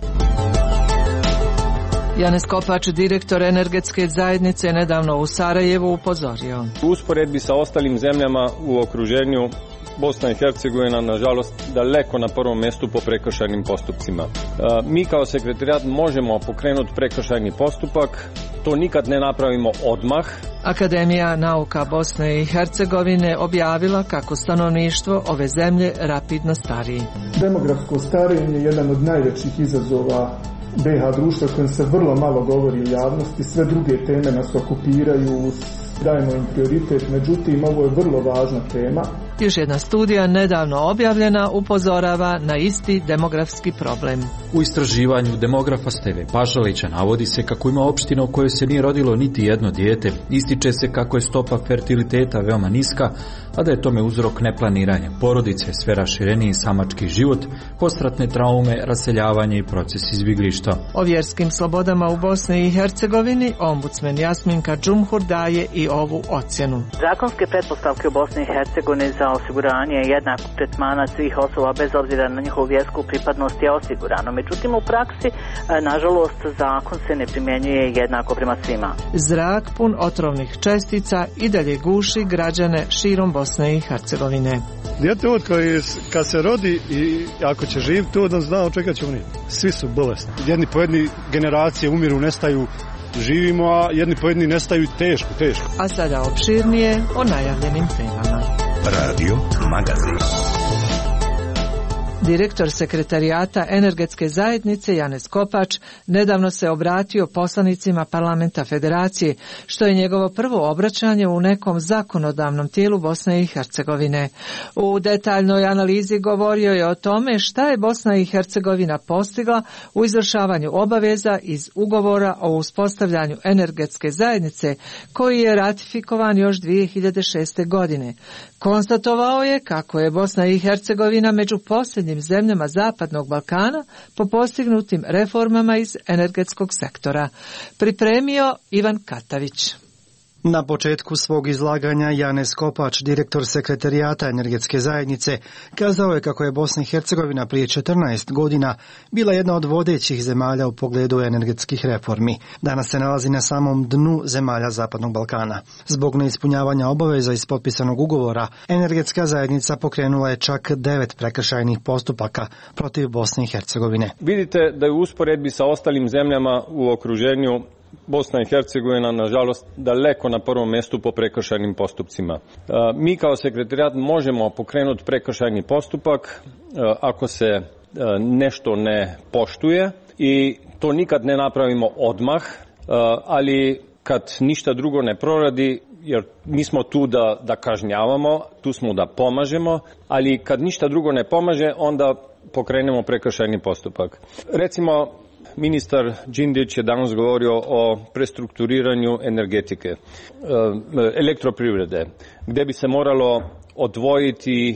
Janez Kopač, direktor energetske zajednice, nedavno u Sarajevu upozorio.
U usporedbi sa ostalim zemljama u okruženju, Bosna i Hercegovina, nažalost, daleko na prvom mjestu po prekršajnim postupcima. Mi kao sekretarijat možemo pokrenuti prekršajni postupak, to nikad ne napravimo odmah.
Akademija nauka Bosne i Hercegovine objavila kako stanovništvo ove zemlje rapidno stari.
Demografsko starenje je jedan od najvećih izazova BiH društva kojem se vrlo malo govori u javnosti, sve druge teme nas okupiraju, dajemo im prioritet, međutim ovo je vrlo važna tema.
Još jedna studija nedavno objavljena upozorava na isti demografski problem.
U istraživanju demografa Steve Pašalića navodi se kako ima opština u kojoj se nije rodilo niti jedno dijete. Ističe se kako je stopa fertiliteta veoma niska, a da je tome uzrok neplaniranja porodice, sve rašireniji samački život, postratne traume, raseljavanje i proces izbjeglištva.
O vjerskim slobodama u Bosni i Hercegovini ombudsman Jasminka Džumhur daje i ovu ocjenu.
Zakonske pretpostavke u Bosni i Hercegovini za osiguranje jednakog tretmana svih osoba bez obzira na njihovu vjersku pripadnost je osigurano. Međutim, u praksi, nažalost, zakon se ne primjenjuje jednako prema svima.
Zrak pun otrovnih čestica i dalje guši građane širom Bosne i Hercegovine.
Dijete kad se rodi i ako će živjeti, to da zna od čega će umrijeti. Svi su bolesni. Jedni po jedni generacije umiru, nestaju, živimo, a jedni po jedni nestaju teško.
A sada opširnije o najavljenim temama.
Radio Magazin.
Direktor sekretarijata energetske zajednice Janez Kopač nedavno se obratio poslanicima parlamenta federacije, što je njegovo prvo obraćanje u nekom zakonodavnom tijelu Bosne i Hercegovine. U detaljnoj analizi govorio je o tome šta je Bosna i Hercegovina postigla u izvršavanju obaveza iz ugovora o uspostavljanju energetske zajednice koji je ratifikovan još 2006. godine. Konstatovao je kako je Bosna i Hercegovina među posljednjim zemljama Zapadnog Balkana po postignutim reformama iz energetskog sektora. Pripremio Ivan Katavić.
Na početku svog izlaganja Janez Kopač, direktor sekretarijata energetske zajednice, kazao je kako je Bosna i Hercegovina prije 14 godina bila jedna od vodećih zemalja u pogledu energetskih reformi. Danas se nalazi na samom dnu zemalja Zapadnog Balkana. Zbog neispunjavanja obaveza iz potpisanog ugovora, energetska zajednica pokrenula je čak 9 prekršajnih postupaka protiv Bosne i Hercegovine.
Vidite da je u usporedbi sa ostalim zemljama u okruženju Bosna i Hercegovina, nažalost, daleko na prvom mjestu po prekršajnim postupcima. Mi kao sekretarijat možemo pokrenuti prekršajni postupak ako se nešto ne poštuje i to nikad ne napravimo odmah, ali kad ništa drugo ne proradi, jer mi smo tu da kažnjavamo, tu smo da pomažemo, ali kad ništa drugo ne pomaže, onda pokrenemo prekršajni postupak. Recimo, ministar Đindić je danas govorio o prestrukturiranju energetike, elektroprivrede, gdje bi se moralo odvojiti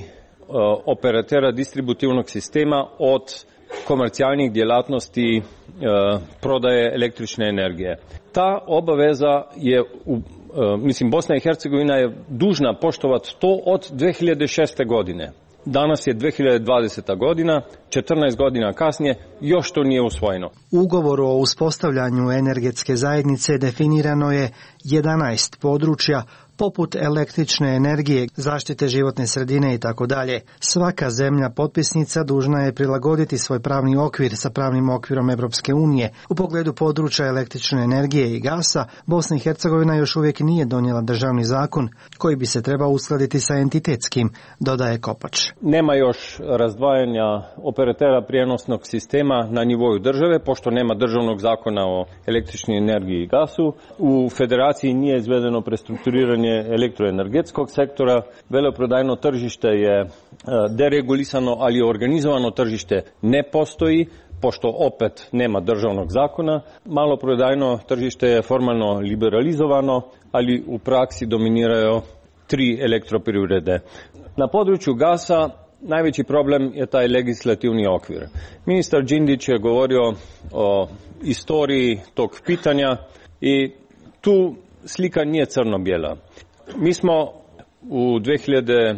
operatera distributivnog sistema od komercijalnih djelatnosti prodaje električne energije. Ta obaveza je, Bosna i Hercegovina je dužna poštovati to od 2006. godine. Danas je 2020. godina, 14 godina kasnije, još to nije usvojeno.
U ugovoru o uspostavljanju energetske zajednice definirano je 11 područja poput električne energije, zaštite životne sredine i tako dalje. Svaka zemlja potpisnica dužna je prilagoditi svoj pravni okvir sa pravnim okvirom Evropske unije. U pogledu područja električne energije i gasa, Bosna i Hercegovina još uvijek nije donijela državni zakon koji bi se trebao uskladiti sa entitetskim, dodaje Kopač.
Nema još razdvajanja operatera prijenosnog sistema na nivou države, pošto nema državnog zakona o električnoj energiji i gasu. U federaciji nije izvedeno prestrukturiranje elektroenergetskog sektora, veleprodajno tržište je deregulisano, ali organizovano tržište ne postoji, pošto opet nema državnog zakona. Maloprodajno tržište je formalno liberalizovano, ali u praksi dominiraju 3 elektroprivrede. Na području gasa najveći problem je taj legislativni okvir. Ministar Đindić je govorio o istoriji tog pitanja i tu slika nije crno-bijela. Mi smo u 2016.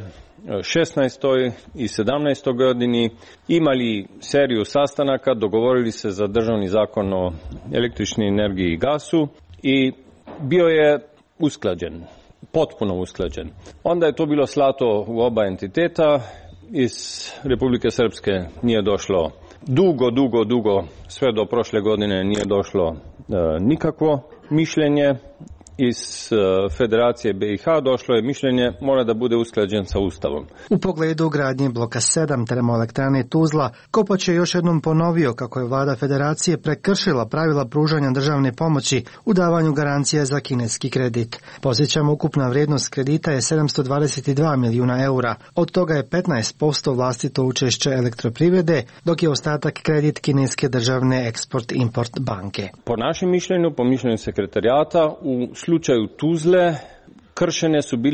i 2017. godini imali seriju sastanaka, dogovorili se za državni zakon o električnoj energiji i gasu i bio je usklađen, potpuno usklađen. Onda je to bilo slato u oba entiteta, iz Republike Srpske nije došlo dugo, sve do prošle godine nije došlo nikakvo mišljenje. Iz Federacije BiH došlo je mišljenje mora da bude usklađen sa Ustavom.
U pogledu gradnje bloka 7 termoelektrane Tuzla, Kopač je još jednom ponovio kako je vlada Federacije prekršila pravila pružanja državne pomoći u davanju garancija za kineski kredit. Podsjećamo, ukupna vrijednost kredita je 722 milijuna eura, od toga je 15% vlastito učešće elektroprivrede, dok je ostatak kredit kineske državne Eksport-Import banke.
Po našem mišljenju, po mišljenju sekretarijata, u slučaju Tuzle kršena su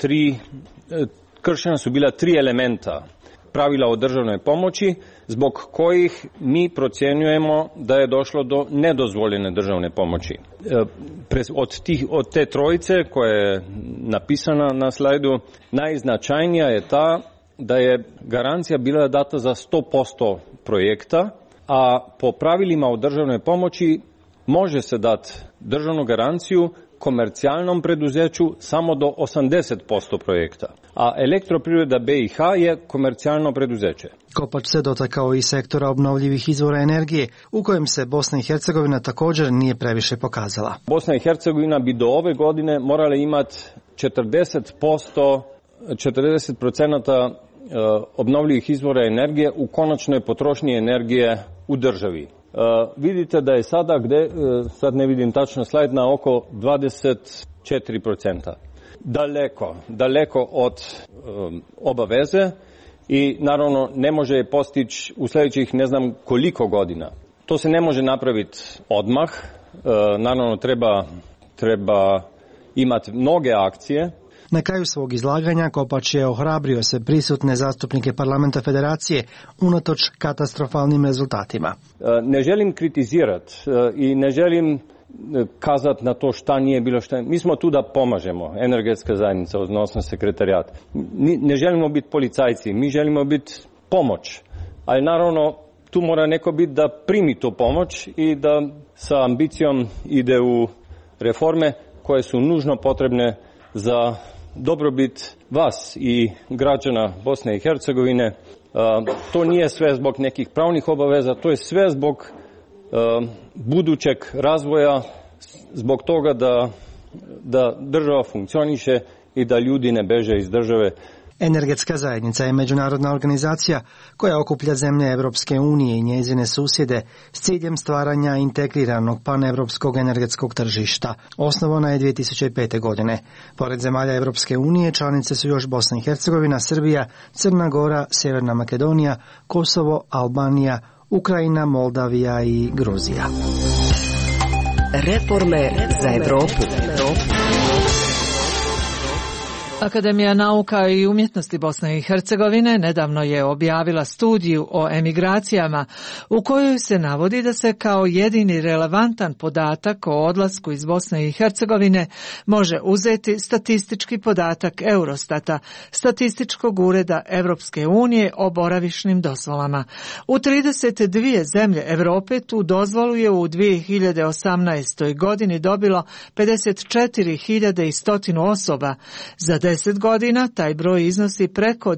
bila 3 elementa pravila o državnoj pomoći, zbog kojih mi procjenjujemo da je došlo do nedozvoljene državne pomoći. Od te trojice koja je napisana na slajdu, najznačajnija je ta da je garancija bila data za 100% projekta, a po pravilima o državnoj pomoći može se dati državnu garanciju komercijalnom preduzeću samo do 80% projekta, a Elektroprivreda BiH je komercijalno preduzeće.
Kopač se dotakao i sektora obnovljivih izvora energije, u kojem se Bosna i Hercegovina također nije previše pokazala.
Bosna i Hercegovina bi do ove godine morala imati 40% obnovljivih izvora energije u konačnoj potrošnji energije u državi. Vidite da je sada, sad ne vidim tačno slajd, na oko 24%. Daleko od obaveze i naravno ne može je postići u sljedećih ne znam koliko godina. To se ne može napraviti odmah, naravno treba imati mnoge akcije.
Na kraju svog izlaganja Kopač je ohrabrio se prisutne zastupnike Parlamenta Federacije unatoč katastrofalnim rezultatima.
Ne želim kritizirati i ne želim kazati na to šta nije bilo šta. Mi smo tu da pomažemo, energetska zajednica, odnosno sekretarijat. Ne želimo biti policajci, mi želimo biti pomoć. Ali naravno tu mora neko biti da primi tu pomoć i da sa ambicijom ide u reforme koje su nužno potrebne za dobrobit vas i građana Bosne i Hercegovine. To nije sve zbog nekih pravnih obaveza, to je sve zbog budućeg razvoja, zbog toga da država funkcioniše i da ljudi ne beže iz države.
Energetska zajednica je međunarodna organizacija koja okuplja zemlje Evropske unije i njezine susjede s ciljem stvaranja integriranog panevropskog energetskog tržišta. Osnovana je 2005. godine. Pored zemalja Evropske unije članice su još Bosna i Hercegovina, Srbija, Crna Gora, Sjeverna Makedonija, Kosovo, Albanija, Ukrajina, Moldavija i Gruzija.
Reforme za Evropu.
Akademija nauka i umjetnosti Bosne i Hercegovine nedavno je objavila studiju o emigracijama u kojoj se navodi da se kao jedini relevantan podatak o odlasku iz Bosne i Hercegovine može uzeti statistički podatak Eurostata, statističkog ureda Evropske unije o boravišnim dozvolama. U 32 zemlje Europe tu dozvolu je u 2018. godini dobilo 54.100 osoba. Za 10 godina taj broj iznosi preko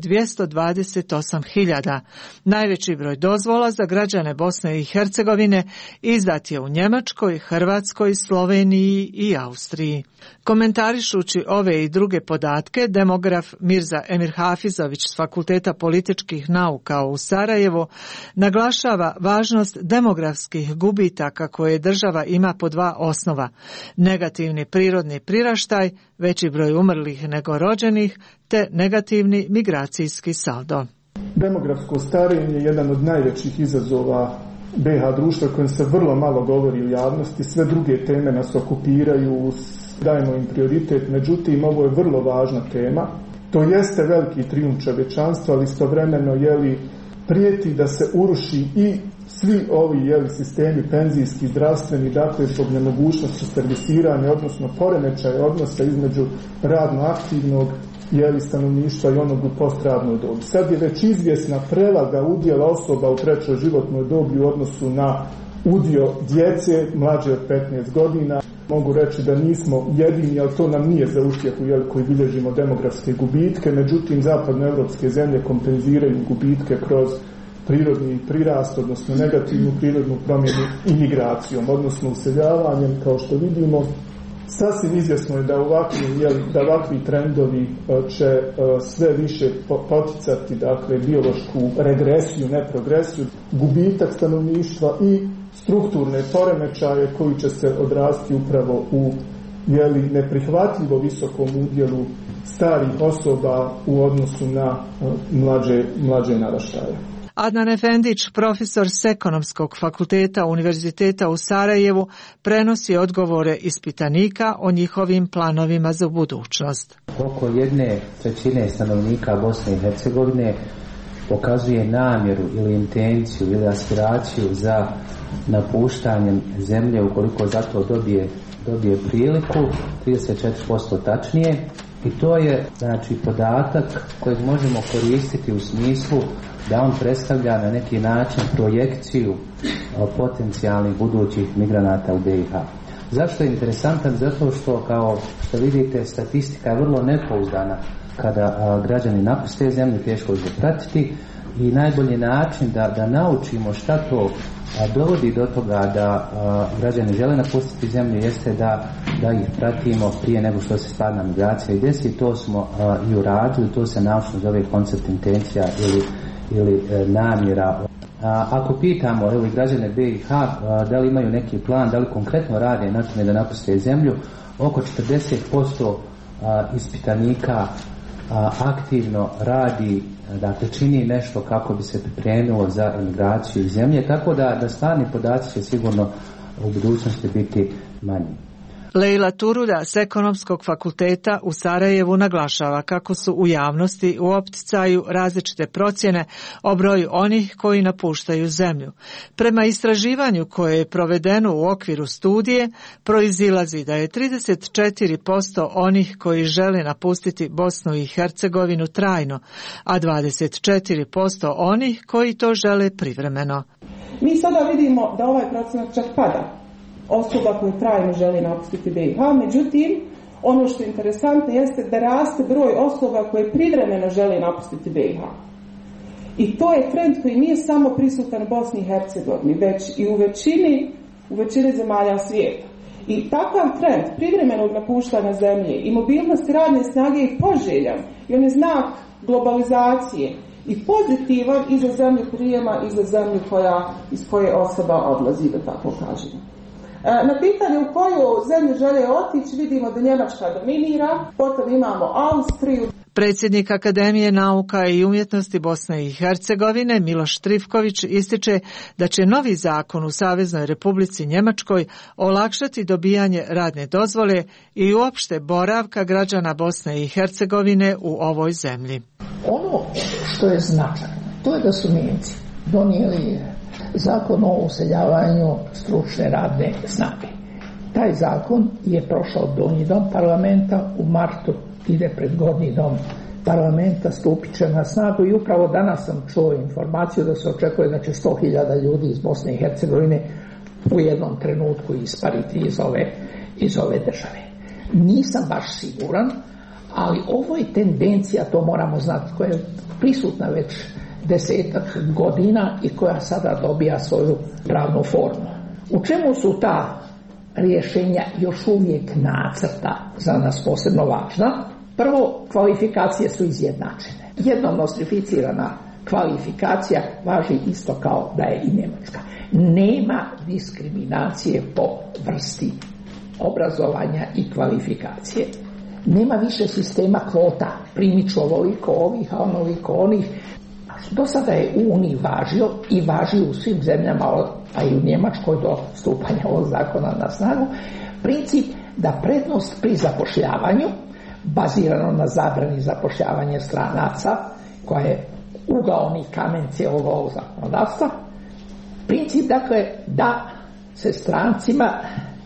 228.000. Najveći broj dozvola za građane Bosne i Hercegovine izdat je u Njemačkoj, Hrvatskoj, Sloveniji i Austriji. Komentarišući ove i druge podatke, demograf Mirza Emirhafizović s Fakulteta političkih nauka u Sarajevu naglašava važnost demografskih gubitaka koje država ima po dva osnova: negativni prirodni priraštaj, veći broj umrlih nego rođenih, te negativni migracijski saldo.
Demografsko starenje je jedan od najvećih izazova BiH društva kojem se vrlo malo govori u javnosti. Sve druge teme nas okupiraju, dajemo im prioritet, međutim ovo je vrlo važna tema. To jeste veliki trijumf čovječanstva, ali istovremeno prijeti da se uruši i svi ovi sistemi penzijski, zdravstveni, dakle zbog nemogućnosti servisiranja, odnosno poremećaja odnosa između radno aktivnog stanovništva i onog u postradnoj dobi. Sad je već izvjesna prevaga udjela osoba u trećoj životnoj dobi u odnosu na udio djece mlađe od 15 godina. Mogu reći da nismo jedini, ali to nam nije za uspjeh koji bilježimo demografske gubitke, međutim zapadnoevropske zemlje kompenziraju gubitke kroz prirodni prirast, odnosno negativnu prirodnu promjenu imigracijom, odnosno useljavanjem, kao što vidimo. Sasvim izvjesno je da ovakvi trendovi će sve više poticati biološku regresiju, ne progresiju, gubitak stanovništva i strukturne poremećaje koji će se odrasti upravo u neprihvatljivo visokom udjelu starih osoba u odnosu na mlađe naraštaje.
Adnan Efendić, profesor s Ekonomskog fakulteta Univerziteta u Sarajevu, prenosi odgovore ispitanika o njihovim planovima za budućnost.
Oko 1/3 stanovnika Bosne i Hercegovine pokazuje namjeru ili intenciju ili aspiraciju za napuštanjem zemlje ukoliko za to dobije priliku, 34% tačnije. I to je podatak kojeg možemo koristiti u smislu da on predstavlja na neki način projekciju potencijalnih budućih migranata u BiH. Zašto je interesantan? Zato što, kao što vidite, statistika je vrlo nepouzdana kada građani napuste zemlju, teško je pratiti, i najbolji način da naučimo šta to dovodi do toga da građani žele napustiti zemlju jeste da ih pratimo prije nego što se stvarna migracija i desi. To smo i uradili, to se naučno zove koncept intencija ili namjera. Ako pitamo građane BiH da li imaju neki plan, da li konkretno rade na tome da napuste zemlju, oko 40% ispitanika aktivno radi, dakle čini nešto kako bi se pripremilo za emigraciju iz zemlje, tako da stvarni podaci će sigurno u budućnosti biti manji.
Lejla Turuda s Ekonomskog fakulteta u Sarajevu naglašava kako su u javnosti u opticaju različite procjene o broju onih koji napuštaju zemlju. Prema istraživanju koje je provedeno u okviru studije, proizilazi da je 34% onih koji žele napustiti Bosnu i Hercegovinu trajno, a 24% onih koji to žele privremeno.
Mi sada vidimo da ovaj procenat čak pada osoba koje trajno želi napustiti BiH, međutim, ono što je interesantno jeste da raste broj osoba koje privremeno žele napustiti BiH. I to je trend koji nije samo prisutan u Bosni i Hercegovini, već i u većini zemalja svijeta. I takav trend privremenog napuštanja zemlje i mobilnosti radne snage je poželjan i on je znak globalizacije i pozitivan i za zemlju prijema i za zemlju iz koje osoba odlazi, da tako kažemo. Na pitanje u koju zemlju žele otići vidimo da Njemačka dominira, potom imamo Austriju.
Predsjednik Akademije nauka i umjetnosti Bosne i Hercegovine Miloš Trifković ističe da će novi zakon u Saveznoj Republici Njemačkoj olakšati dobijanje radne dozvole i uopšte boravka građana Bosne i Hercegovine u ovoj zemlji.
Ono što je značajno, to je da su Njemci donijeli zakon o useljavanju stručne radne snage. Taj zakon je prošao donji dom parlamenta, u martu ide pred gornji dom parlamenta, stupit će na snagu i upravo danas sam čuo informaciju da se očekuje da će 100.000 ljudi iz Bosne i Hercegovine u jednom trenutku ispariti iz ove države. Nisam baš siguran, ali ovo je tendencija, to moramo znati, koja je prisutna već 10 godina i koja sada dobija svoju pravnu formu. U čemu su ta rješenja još uvijek nacrta za nas posebno važna? Prvo, kvalifikacije su izjednačene. Jednom nostrificirana kvalifikacija važi isto kao da je i njemačka. Nema diskriminacije po vrsti obrazovanja i kvalifikacije. Nema više sistema kvota, primit ću ovoliko ovih, a onoliko onih. Do sada je u Uniji važio i važi u svim zemljama, a i u Njemačkoj do stupanja ovog zakona na snagu, princip da prednost pri zapošljavanju, bazirano na zabrani zapošljavanja stranaca, koja je ugaoni kamen cijelog ovog zakonodavstva, princip dakle da se strancima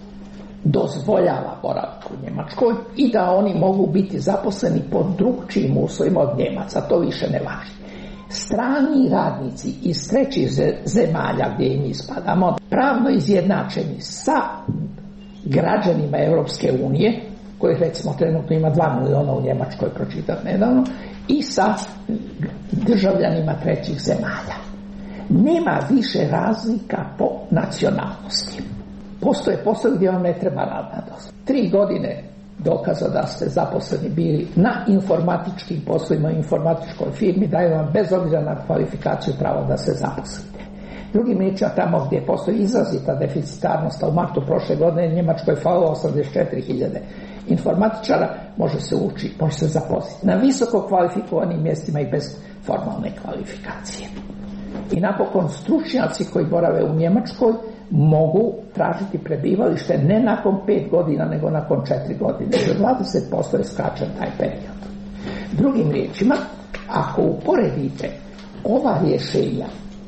dozvoljava boravak u Njemačkoj i da oni mogu biti zaposleni pod drugčijim uslovima od Njemaca, to više ne važi. Strani radnici iz trećih zemalja gdje i mi spadamo, pravno izjednačeni sa građanima Europske unije, kojih recimo trenutno ima 2 miliona u Njemačkoj, pročitam nedavno, i sa državljanima trećih zemalja. Nema više razlika po nacionalnosti. Postoje poslovi gdje vam ne treba radna dozvola. 3 godine dokaza da ste zaposleni bili na informatičkim poslovima, informatičkoj firmi, daju vam bez obzira na kvalifikaciju pravo da se zaposlite. Drugim riječima, tamo gdje postoji izrazita deficitarnost, a u martu prošle godine Njemačkoj je falilo 84.000 informatičara, može se ući, može se zaposliti na visoko kvalifikovanim mjestima i bez formalne kvalifikacije. I napokon stručnjaci koji borave u Njemačkoj mogu tražiti prebivalište ne nakon 5 godina, nego nakon 4 godine. Za 20% je skraćen taj period. Drugim riječima, ako uporedite ova rješenja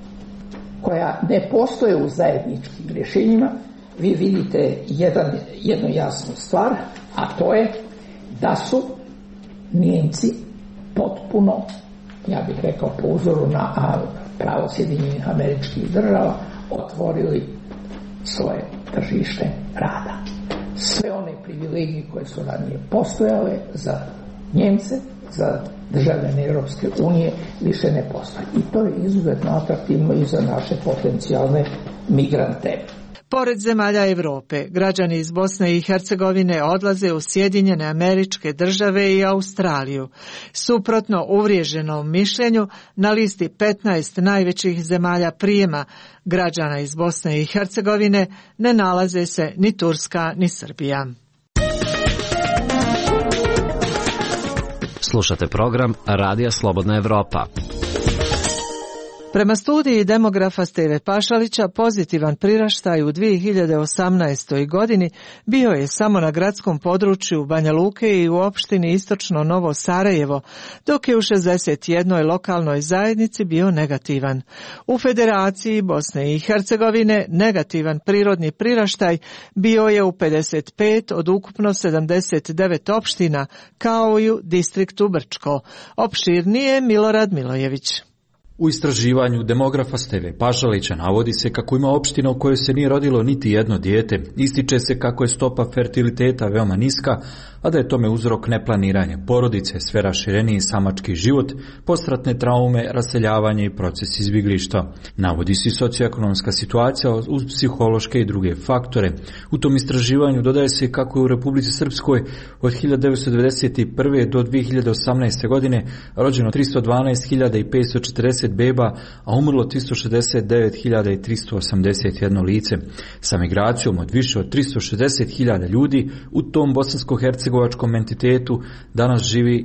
koja ne postoje u zajedničkim rješenjima, vi vidite jednu jasnu stvar, a to je da su Nijemci potpuno, ja bih rekao po uzoru na pravo Sjedinjenih Američkih Država, otvorili svoje tržište rada. Sve one privilegije koje su ranije postojale za Njemce, za državljane Europske unije, više ne postoje. I to je izuzetno atraktivno i za naše potencijalne migrante.
Pored zemalja Europe, građani iz Bosne i Hercegovine odlaze u Sjedinjene Američke Države i Australiju. Suprotno uvriježenom mišljenju, na listi 15 najvećih zemalja prijema građana iz Bosne i Hercegovine ne nalaze se ni Turska ni Srbija.
Slušate program Radija Slobodna Evropa.
Prema studiji demografa Steve Pašalića, pozitivan priraštaj u 2018. godini bio je samo na gradskom području Banja Luke i u opštini Istočno Novo Sarajevo, dok je u 61. lokalnoj zajednici bio negativan. U Federaciji Bosne i Hercegovine negativan prirodni priraštaj bio je u 55 od ukupno 79 opština, kao i u distriktu Brčko. Opširnije Milorad Milojević.
U istraživanju demografa Steve Pašalića navodi se kako ima opština u kojoj se nije rodilo niti jedno dijete, ističe se kako je stopa fertiliteta veoma niska, a da je tome uzrok neplaniranja porodice, sve rašireniji samački život, postratne traume, raseljavanje i proces izbjeglištva. Navodi se socioekonomska situacija uz psihološke i druge faktore. U tom istraživanju dodaje se kako je u Republici Srpskoj od 1991. do 2018. godine rođeno 312.549 210 beba, a umrlo 369.381 lice. Sa migracijom od više od 360.000 ljudi u tom bosansko-hercegovačkom entitetu danas živi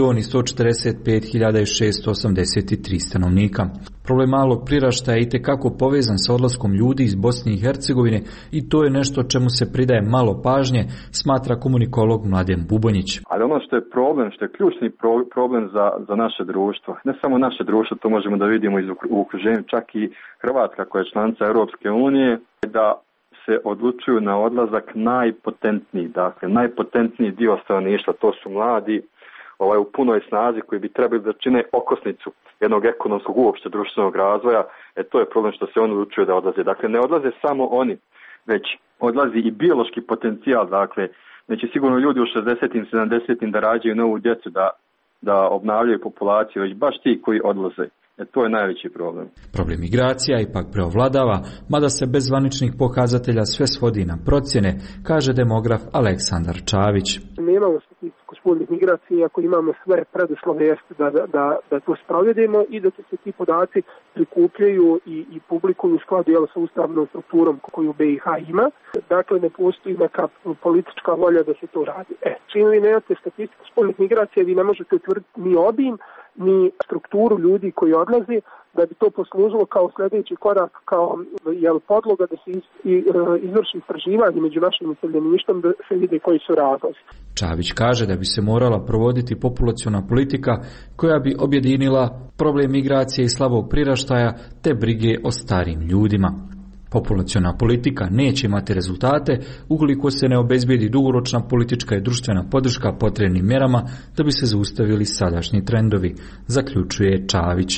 1.145.683 stanovnika. Problem malog priraštaja je itekako povezan sa odlaskom ljudi iz Bosne i Hercegovine i to je nešto čemu se pridaje malo pažnje, smatra komunikolog Mladen Bubonjić.
Ali ono što je problem, što je ključni problem za naše društvo, ne samo naše društvo, to možemo da vidimo u okruženju, čak i Hrvatska koja je članica Europske unije, da se odlučuju na odlazak najpotentniji dio stanovništva, to su mladi, u punoj snazi koji bi trebali da čine okosnicu jednog ekonomskog uopšte društvenog razvoja, to je problem što se oni odlučuju da odlaze. Dakle, ne odlaze samo oni, već odlazi i biološki potencijal, dakle, neće sigurno ljudi u 60-im, 70-im da rađaju novu djecu, da obnavljaju populaciju, već baš ti koji odlaze. To je najveći problem.
Problem migracija ipak preovladava, mada se bez zvaničnih pokazatelja sve svodi na procjene, kaže demograf Aleksandar Čavić.
Nemamo statistiku spoljnih migracija, ako imamo sve preduslove da to sprovedemo i da se ti podaci prikupljaju i publikuju u skladu sa ustavnom strukturom koju BiH ima. Dakle, ne postoji neka politička volja da se to radi. Čim vi nemate statistiku spoljnih migracija, vi ne možete utvrditi ni obim, ni strukturu ljudi koji odlazi, da bi to poslužilo kao sljedeći korak, kao podloga da se izvrši istraživanje među našim iseljeništvom, da se vide koji su razlozi.
Čavić kaže da bi se morala provoditi populaciona politika koja bi objedinila problem migracije i slabog priraštaja te brige o starim ljudima. Populaciona politika neće imati rezultate ukoliko se ne obezbijedi dugoročna politička i društvena podrška potrebnim mjerama da bi se zaustavili sadašnji trendovi, zaključuje Čavić.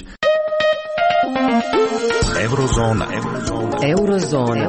Eurozona.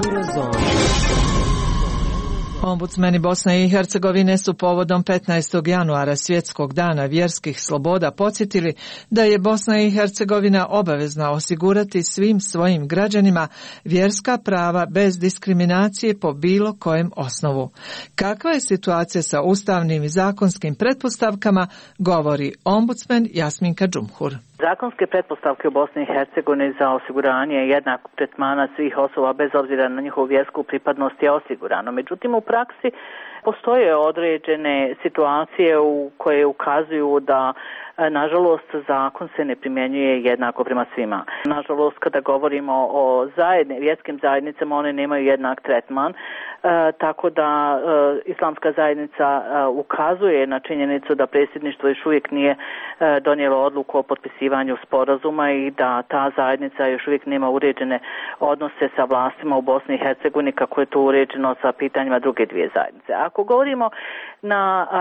Ombudsmeni Bosne i Hercegovine su povodom 15. januara Svjetskog dana vjerskih sloboda podsjetili da je Bosna i Hercegovina obavezna osigurati svim svojim građanima vjerska prava bez diskriminacije po bilo kojem osnovu. Kakva je situacija sa ustavnim i zakonskim pretpostavkama, govori ombudsmen Jasminka Džumhur.
Zakonske pretpostavke u Bosni i Hercegovini za osiguranje jednakog tretmana svih osoba bez obzira na njihovu vjersku pripadnost je osigurano. Međutim, u praksi postoje određene situacije u koje ukazuju da nažalost zakon se ne primjenjuje jednako prema svima. Nažalost, kada govorimo o vjerskim zajednicama, one nemaju jednak tretman, tako da islamska zajednica ukazuje na činjenicu da predsjedništvo još uvijek nije donijelo odluku o potpisivanju sporazuma i da ta zajednica još uvijek nema uređene odnose sa vlastima u Bosni i Hercegovini kako je to uređeno sa pitanjima druge dvije zajednice. Ako govorimo na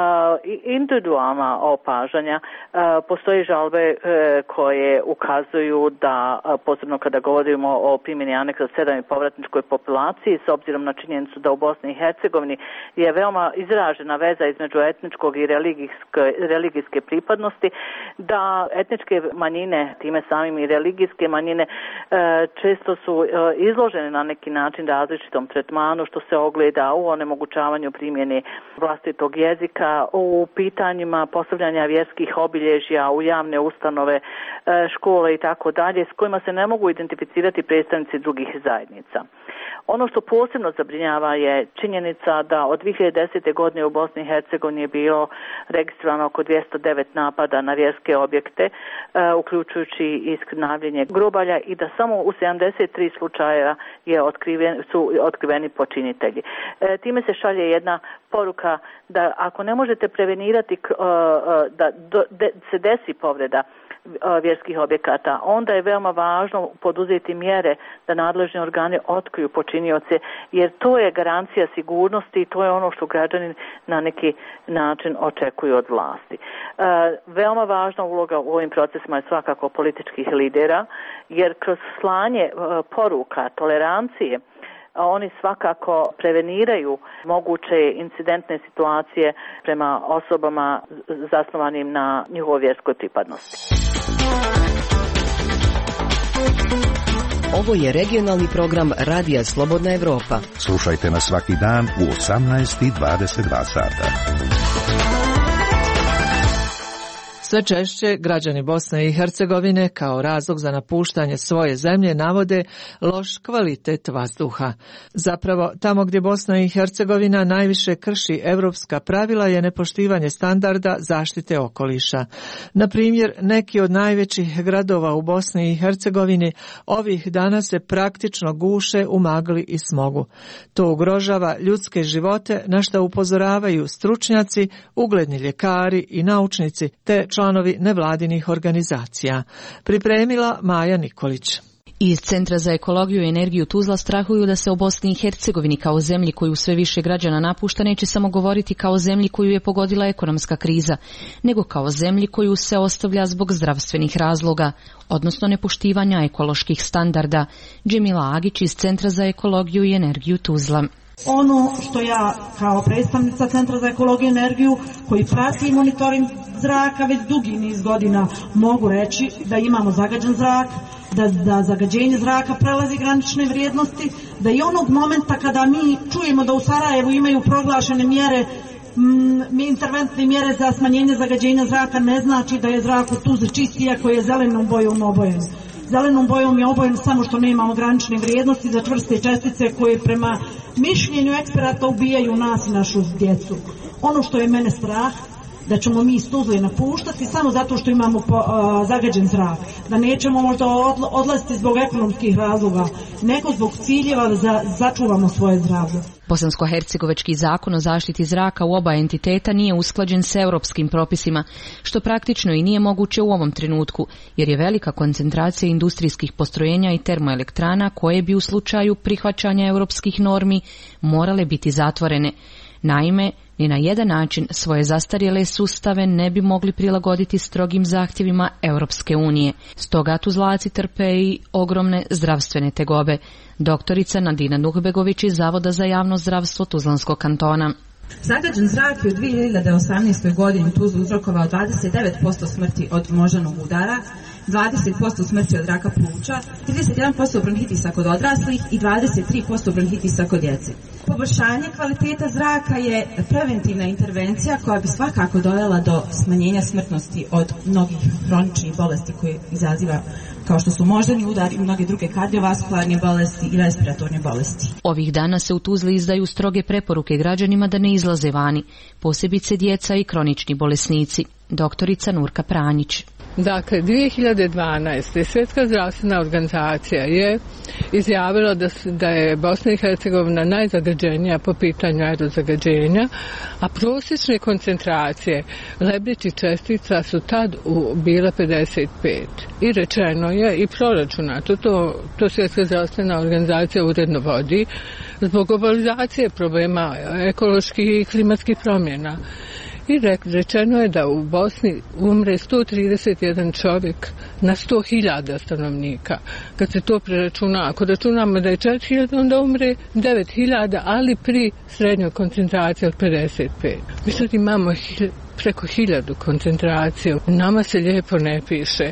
individualna opažanja, postoje žalbe koje ukazuju da, posebno kada govorimo o primjeni aneksa 7 i povratničkoj populaciji, s obzirom na činjenicu da u Bosni i Hercegovini je veoma izražena veza između etničkog i religijske pripadnosti, da etničke manjine, time samim i religijske manjine, često su izložene na neki način različitom tretmanu, što se ogleda u onemogućavanju primjene vlastitog jezika, u pitanjima postavljanja vjerskih obilježja u javne ustanove, škole i tako dalje, s kojima se ne mogu identificirati predstavnici drugih zajednica. Ono što posebno zabrinjava je činjenica da od 2010. godine u Bosni i Hercegovini je bilo registrovano oko 209 napada na vjerske objekte, uključujući i skrnavljenje grobalja, i da samo u 73 slučajeva su otkriveni počinitelji. Time se šalje jedna poruka da ako ne možete prevenirati da se desi povreda vjerskih objekata, onda je veoma važno poduzeti mjere da nadležni organi otkriju počinioce, jer to je garancija sigurnosti i to je ono što građani na neki način očekuju od vlasti. Veoma važna uloga u ovim procesima je svakako političkih lidera, jer kroz slanje poruka tolerancije oni svakako preveniraju moguće incidentne situacije prema osobama zasnovanim na njihovoj vjerskoj pripadnosti.
Ovo je regionalni program Radija Slobodna Evropa.
Slušajte nas svaki dan u 18:22 sata.
Sve češće građani Bosne i Hercegovine kao razlog za napuštanje svoje zemlje navode loš kvalitet vazduha. Zapravo, tamo gdje Bosna i Hercegovina najviše krši evropska pravila je nepoštivanje standarda zaštite okoliša. Na primjer, neki od najvećih gradova u Bosni i Hercegovini ovih dana se praktično guše u magli i smogu. To ugrožava ljudske živote, na što upozoravaju stručnjaci, ugledni ljekari i naučnici te članovi nevladinih organizacija. Pripremila Maja Nikolić.
Iz Centra za ekologiju i energiju Tuzla strahuju da se o Bosni i Hercegovini kao zemlji koju sve više građana napušta neće samo govoriti kao zemlji koju je pogodila ekonomska kriza, nego kao zemlji koju se ostavlja zbog zdravstvenih razloga, odnosno nepoštivanja ekoloških standarda. Džemila Agić iz Centra za ekologiju i energiju Tuzla.
Ono što ja kao predstavnica Centra za ekologiju i energiju koji prati monitoring zraka već dugi niz godina mogu reći da imamo zagađen zrak, da zagađenje zraka prelazi granične vrijednosti, da i onog momenta kada mi čujemo da u Sarajevu imaju proglašene mjere, interventne mjere za smanjenje zagađenja zraka, ne znači da je zrak u Tuzli čistiji ako je zelenom bojom obojen. Zelenom bojom je obojen samo što nemamo granične vrijednosti za čvrste čestice koje prema mišljenju eksperata ubijaju nas i našu djecu. Ono što je mene strah, da ćemo mi iz Tuzle napuštati samo zato što imamo zagađen zrak, da nećemo možda odlaziti zbog ekonomskih razloga, nego zbog ciljeva da začuvamo svoje zdravlje.
Bosansko-hercegovački zakon o zaštiti zraka u oba entiteta nije usklađen s europskim propisima, što praktično i nije moguće u ovom trenutku, jer je velika koncentracija industrijskih postrojenja i termoelektrana koje bi u slučaju prihvaćanja europskih normi morale biti zatvorene. Naime, ni na jedan način svoje zastarjele sustave ne bi mogli prilagoditi strogim zahtjevima Europske unije. Stoga Tuzlaci trpe i ogromne zdravstvene tegobe. Doktorica Nadina Nuhbegović iz Zavoda za javno zdravstvo Tuzlanskog kantona.
Zagađen zrak je u 2018. godini Tuzlu uzrokovao 29% smrti od moždanog udara, 20% smrti od raka pluća, 31% bronhitisa kod odraslih i 23% bronhitisa kod djece. Poboljšanje kvaliteta zraka je preventivna intervencija koja bi svakako dovela do smanjenja smrtnosti od mnogih hroničnih bolesti koje izaziva, kao što su moždani udar i mnoge druge kardiovaskularne bolesti i respiratorne bolesti.
Ovih dana se u Tuzli izdaju stroge preporuke građanima da ne izlaze vani, posebice djeca i kronični bolesnici. Doktorica Nurka Pranjić.
Dakle, 2012. Svjetska zdravstvena organizacija je izjavila da je Bosna i Hercegovina najzagađenija po pitanju aerozagađenja, a prosječne koncentracije lebdećih čestica su tad bile 55. I rečeno je i proračunato, to Svjetska zdravstvena organizacija uredno vodi, zbog globalizacije problema ekoloških i klimatskih promjena. I rečeno je da u Bosni umre 131 čovjek na 100.000 stanovnika. Kad se to preračuna, ako računamo da je 4.000, onda umre 9.000, ali pri srednjoj koncentraciji od 55. Mi sad imamo preko 1000 koncentracije. Nama se lijepo ne piše.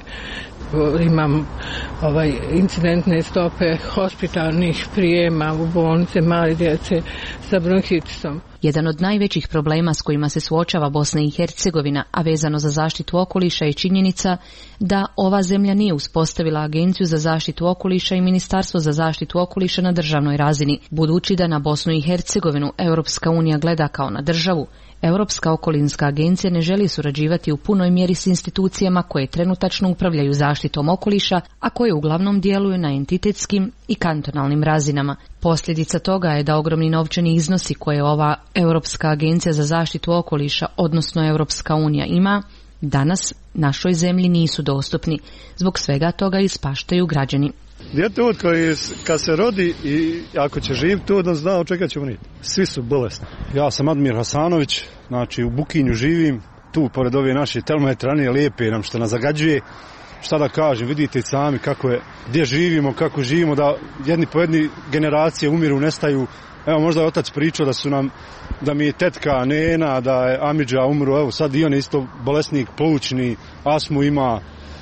Imam incidentne stope hospitalnih prijema u bolnice male djece sa bronhitisom.
Jedan od najvećih problema s kojima se suočava Bosna i Hercegovina, a vezano za zaštitu okoliša, je činjenica da ova zemlja nije uspostavila Agenciju za zaštitu okoliša i Ministarstvo za zaštitu okoliša na državnoj razini. Budući da na Bosnu i Hercegovinu Europska unija gleda kao na državu, Europska okolinska agencija ne želi surađivati u punoj mjeri s institucijama koje trenutačno upravljaju zaštitom okoliša, a koje uglavnom djeluju na entitetskim i kantonalnim razinama. Posljedica toga je da ogromni novčani iznosi koje ova Europska agencija za zaštitu okoliša, odnosno Europska unija, ima, danas našoj zemlji nisu dostupni. Zbog svega toga ispaštaju građani.
Dijete koji kad se rodi i ako će živjeti tu, da zna od čega će umrijeti. Svi su bolesni. Ja sam Admir Hasanović, znači u Bukinju živim, tu pored ove naše termoelektrane lijepe nam što nas zagađuje. Šta da kažem, vidite sami kako je, gdje živimo, kako živimo, da jedni po jedni generacije umiru, nestaju. Evo, možda je otac pričao da mi je tetka Nena, da je Amidža umro, evo sad i on je isto bolesnik plućni, astmu ima.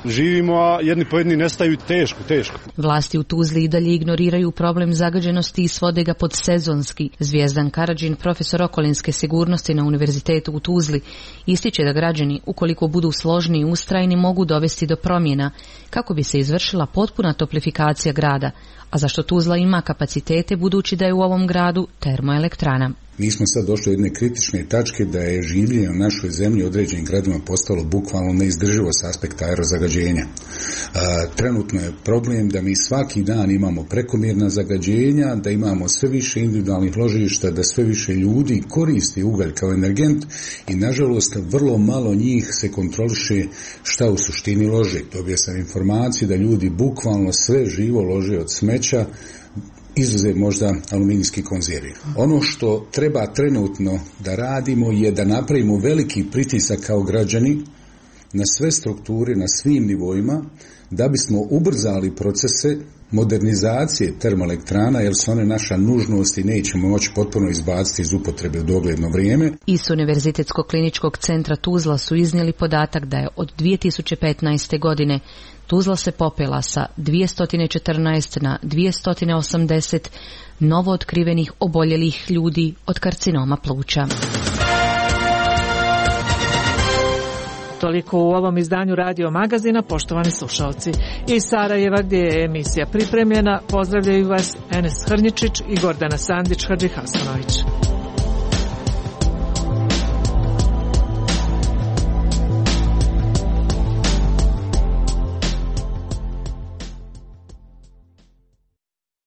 živimo, a jedni po jedni nestaju teško.
Vlasti u Tuzli i dalje ignoriraju problem zagađenosti i svode ga pod sezonski. Zvijezdan Karadžin, profesor okolinske sigurnosti na Univerzitetu u Tuzli, ističe da građani, ukoliko budu složni i ustrajni, mogu dovesti do promjena kako bi se izvršila potpuna toplifikacija grada, a zašto Tuzla ima kapacitete budući da je u ovom gradu termoelektrana.
Mi smo sad došli do jedne kritične tačke da je življenje u našoj zemlji određenim gradima postalo bukvalno neizdrživo s aspekta aerozagađenja. Trenutno je problem da mi svaki dan imamo prekomjerna zagađenja, da imamo sve više individualnih ložišta, da sve više ljudi koristi ugalj kao energent i nažalost vrlo malo njih se kontroliše šta u suštini lože. Dobio sam informaciju da ljudi bukvalno sve živo lože od smeća, izuzev možda aluminijski konzervi. Ono što treba trenutno da radimo je da napravimo veliki pritisak kao građani na sve strukture, na svim nivoima, da bismo ubrzali procese modernizacije termoelektrana, jer su one naša nužnost i nećemo moći potpuno izbaciti iz upotrebe u dogledno vrijeme.
Iz Univerzitetskog kliničkog centra Tuzla su iznijeli podatak da je od 2015. godine Tuzla se popela sa 214 na 280 novo otkrivenih oboljelih ljudi od karcinoma pluća.
Toliko u ovom izdanju Radio Magazina, poštovani slušalci. Iz Sarajeva, gdje je emisija pripremljena, pozdravljaju vas Enes Hrnjičić i Gordana Sandić-Hadžihasanović.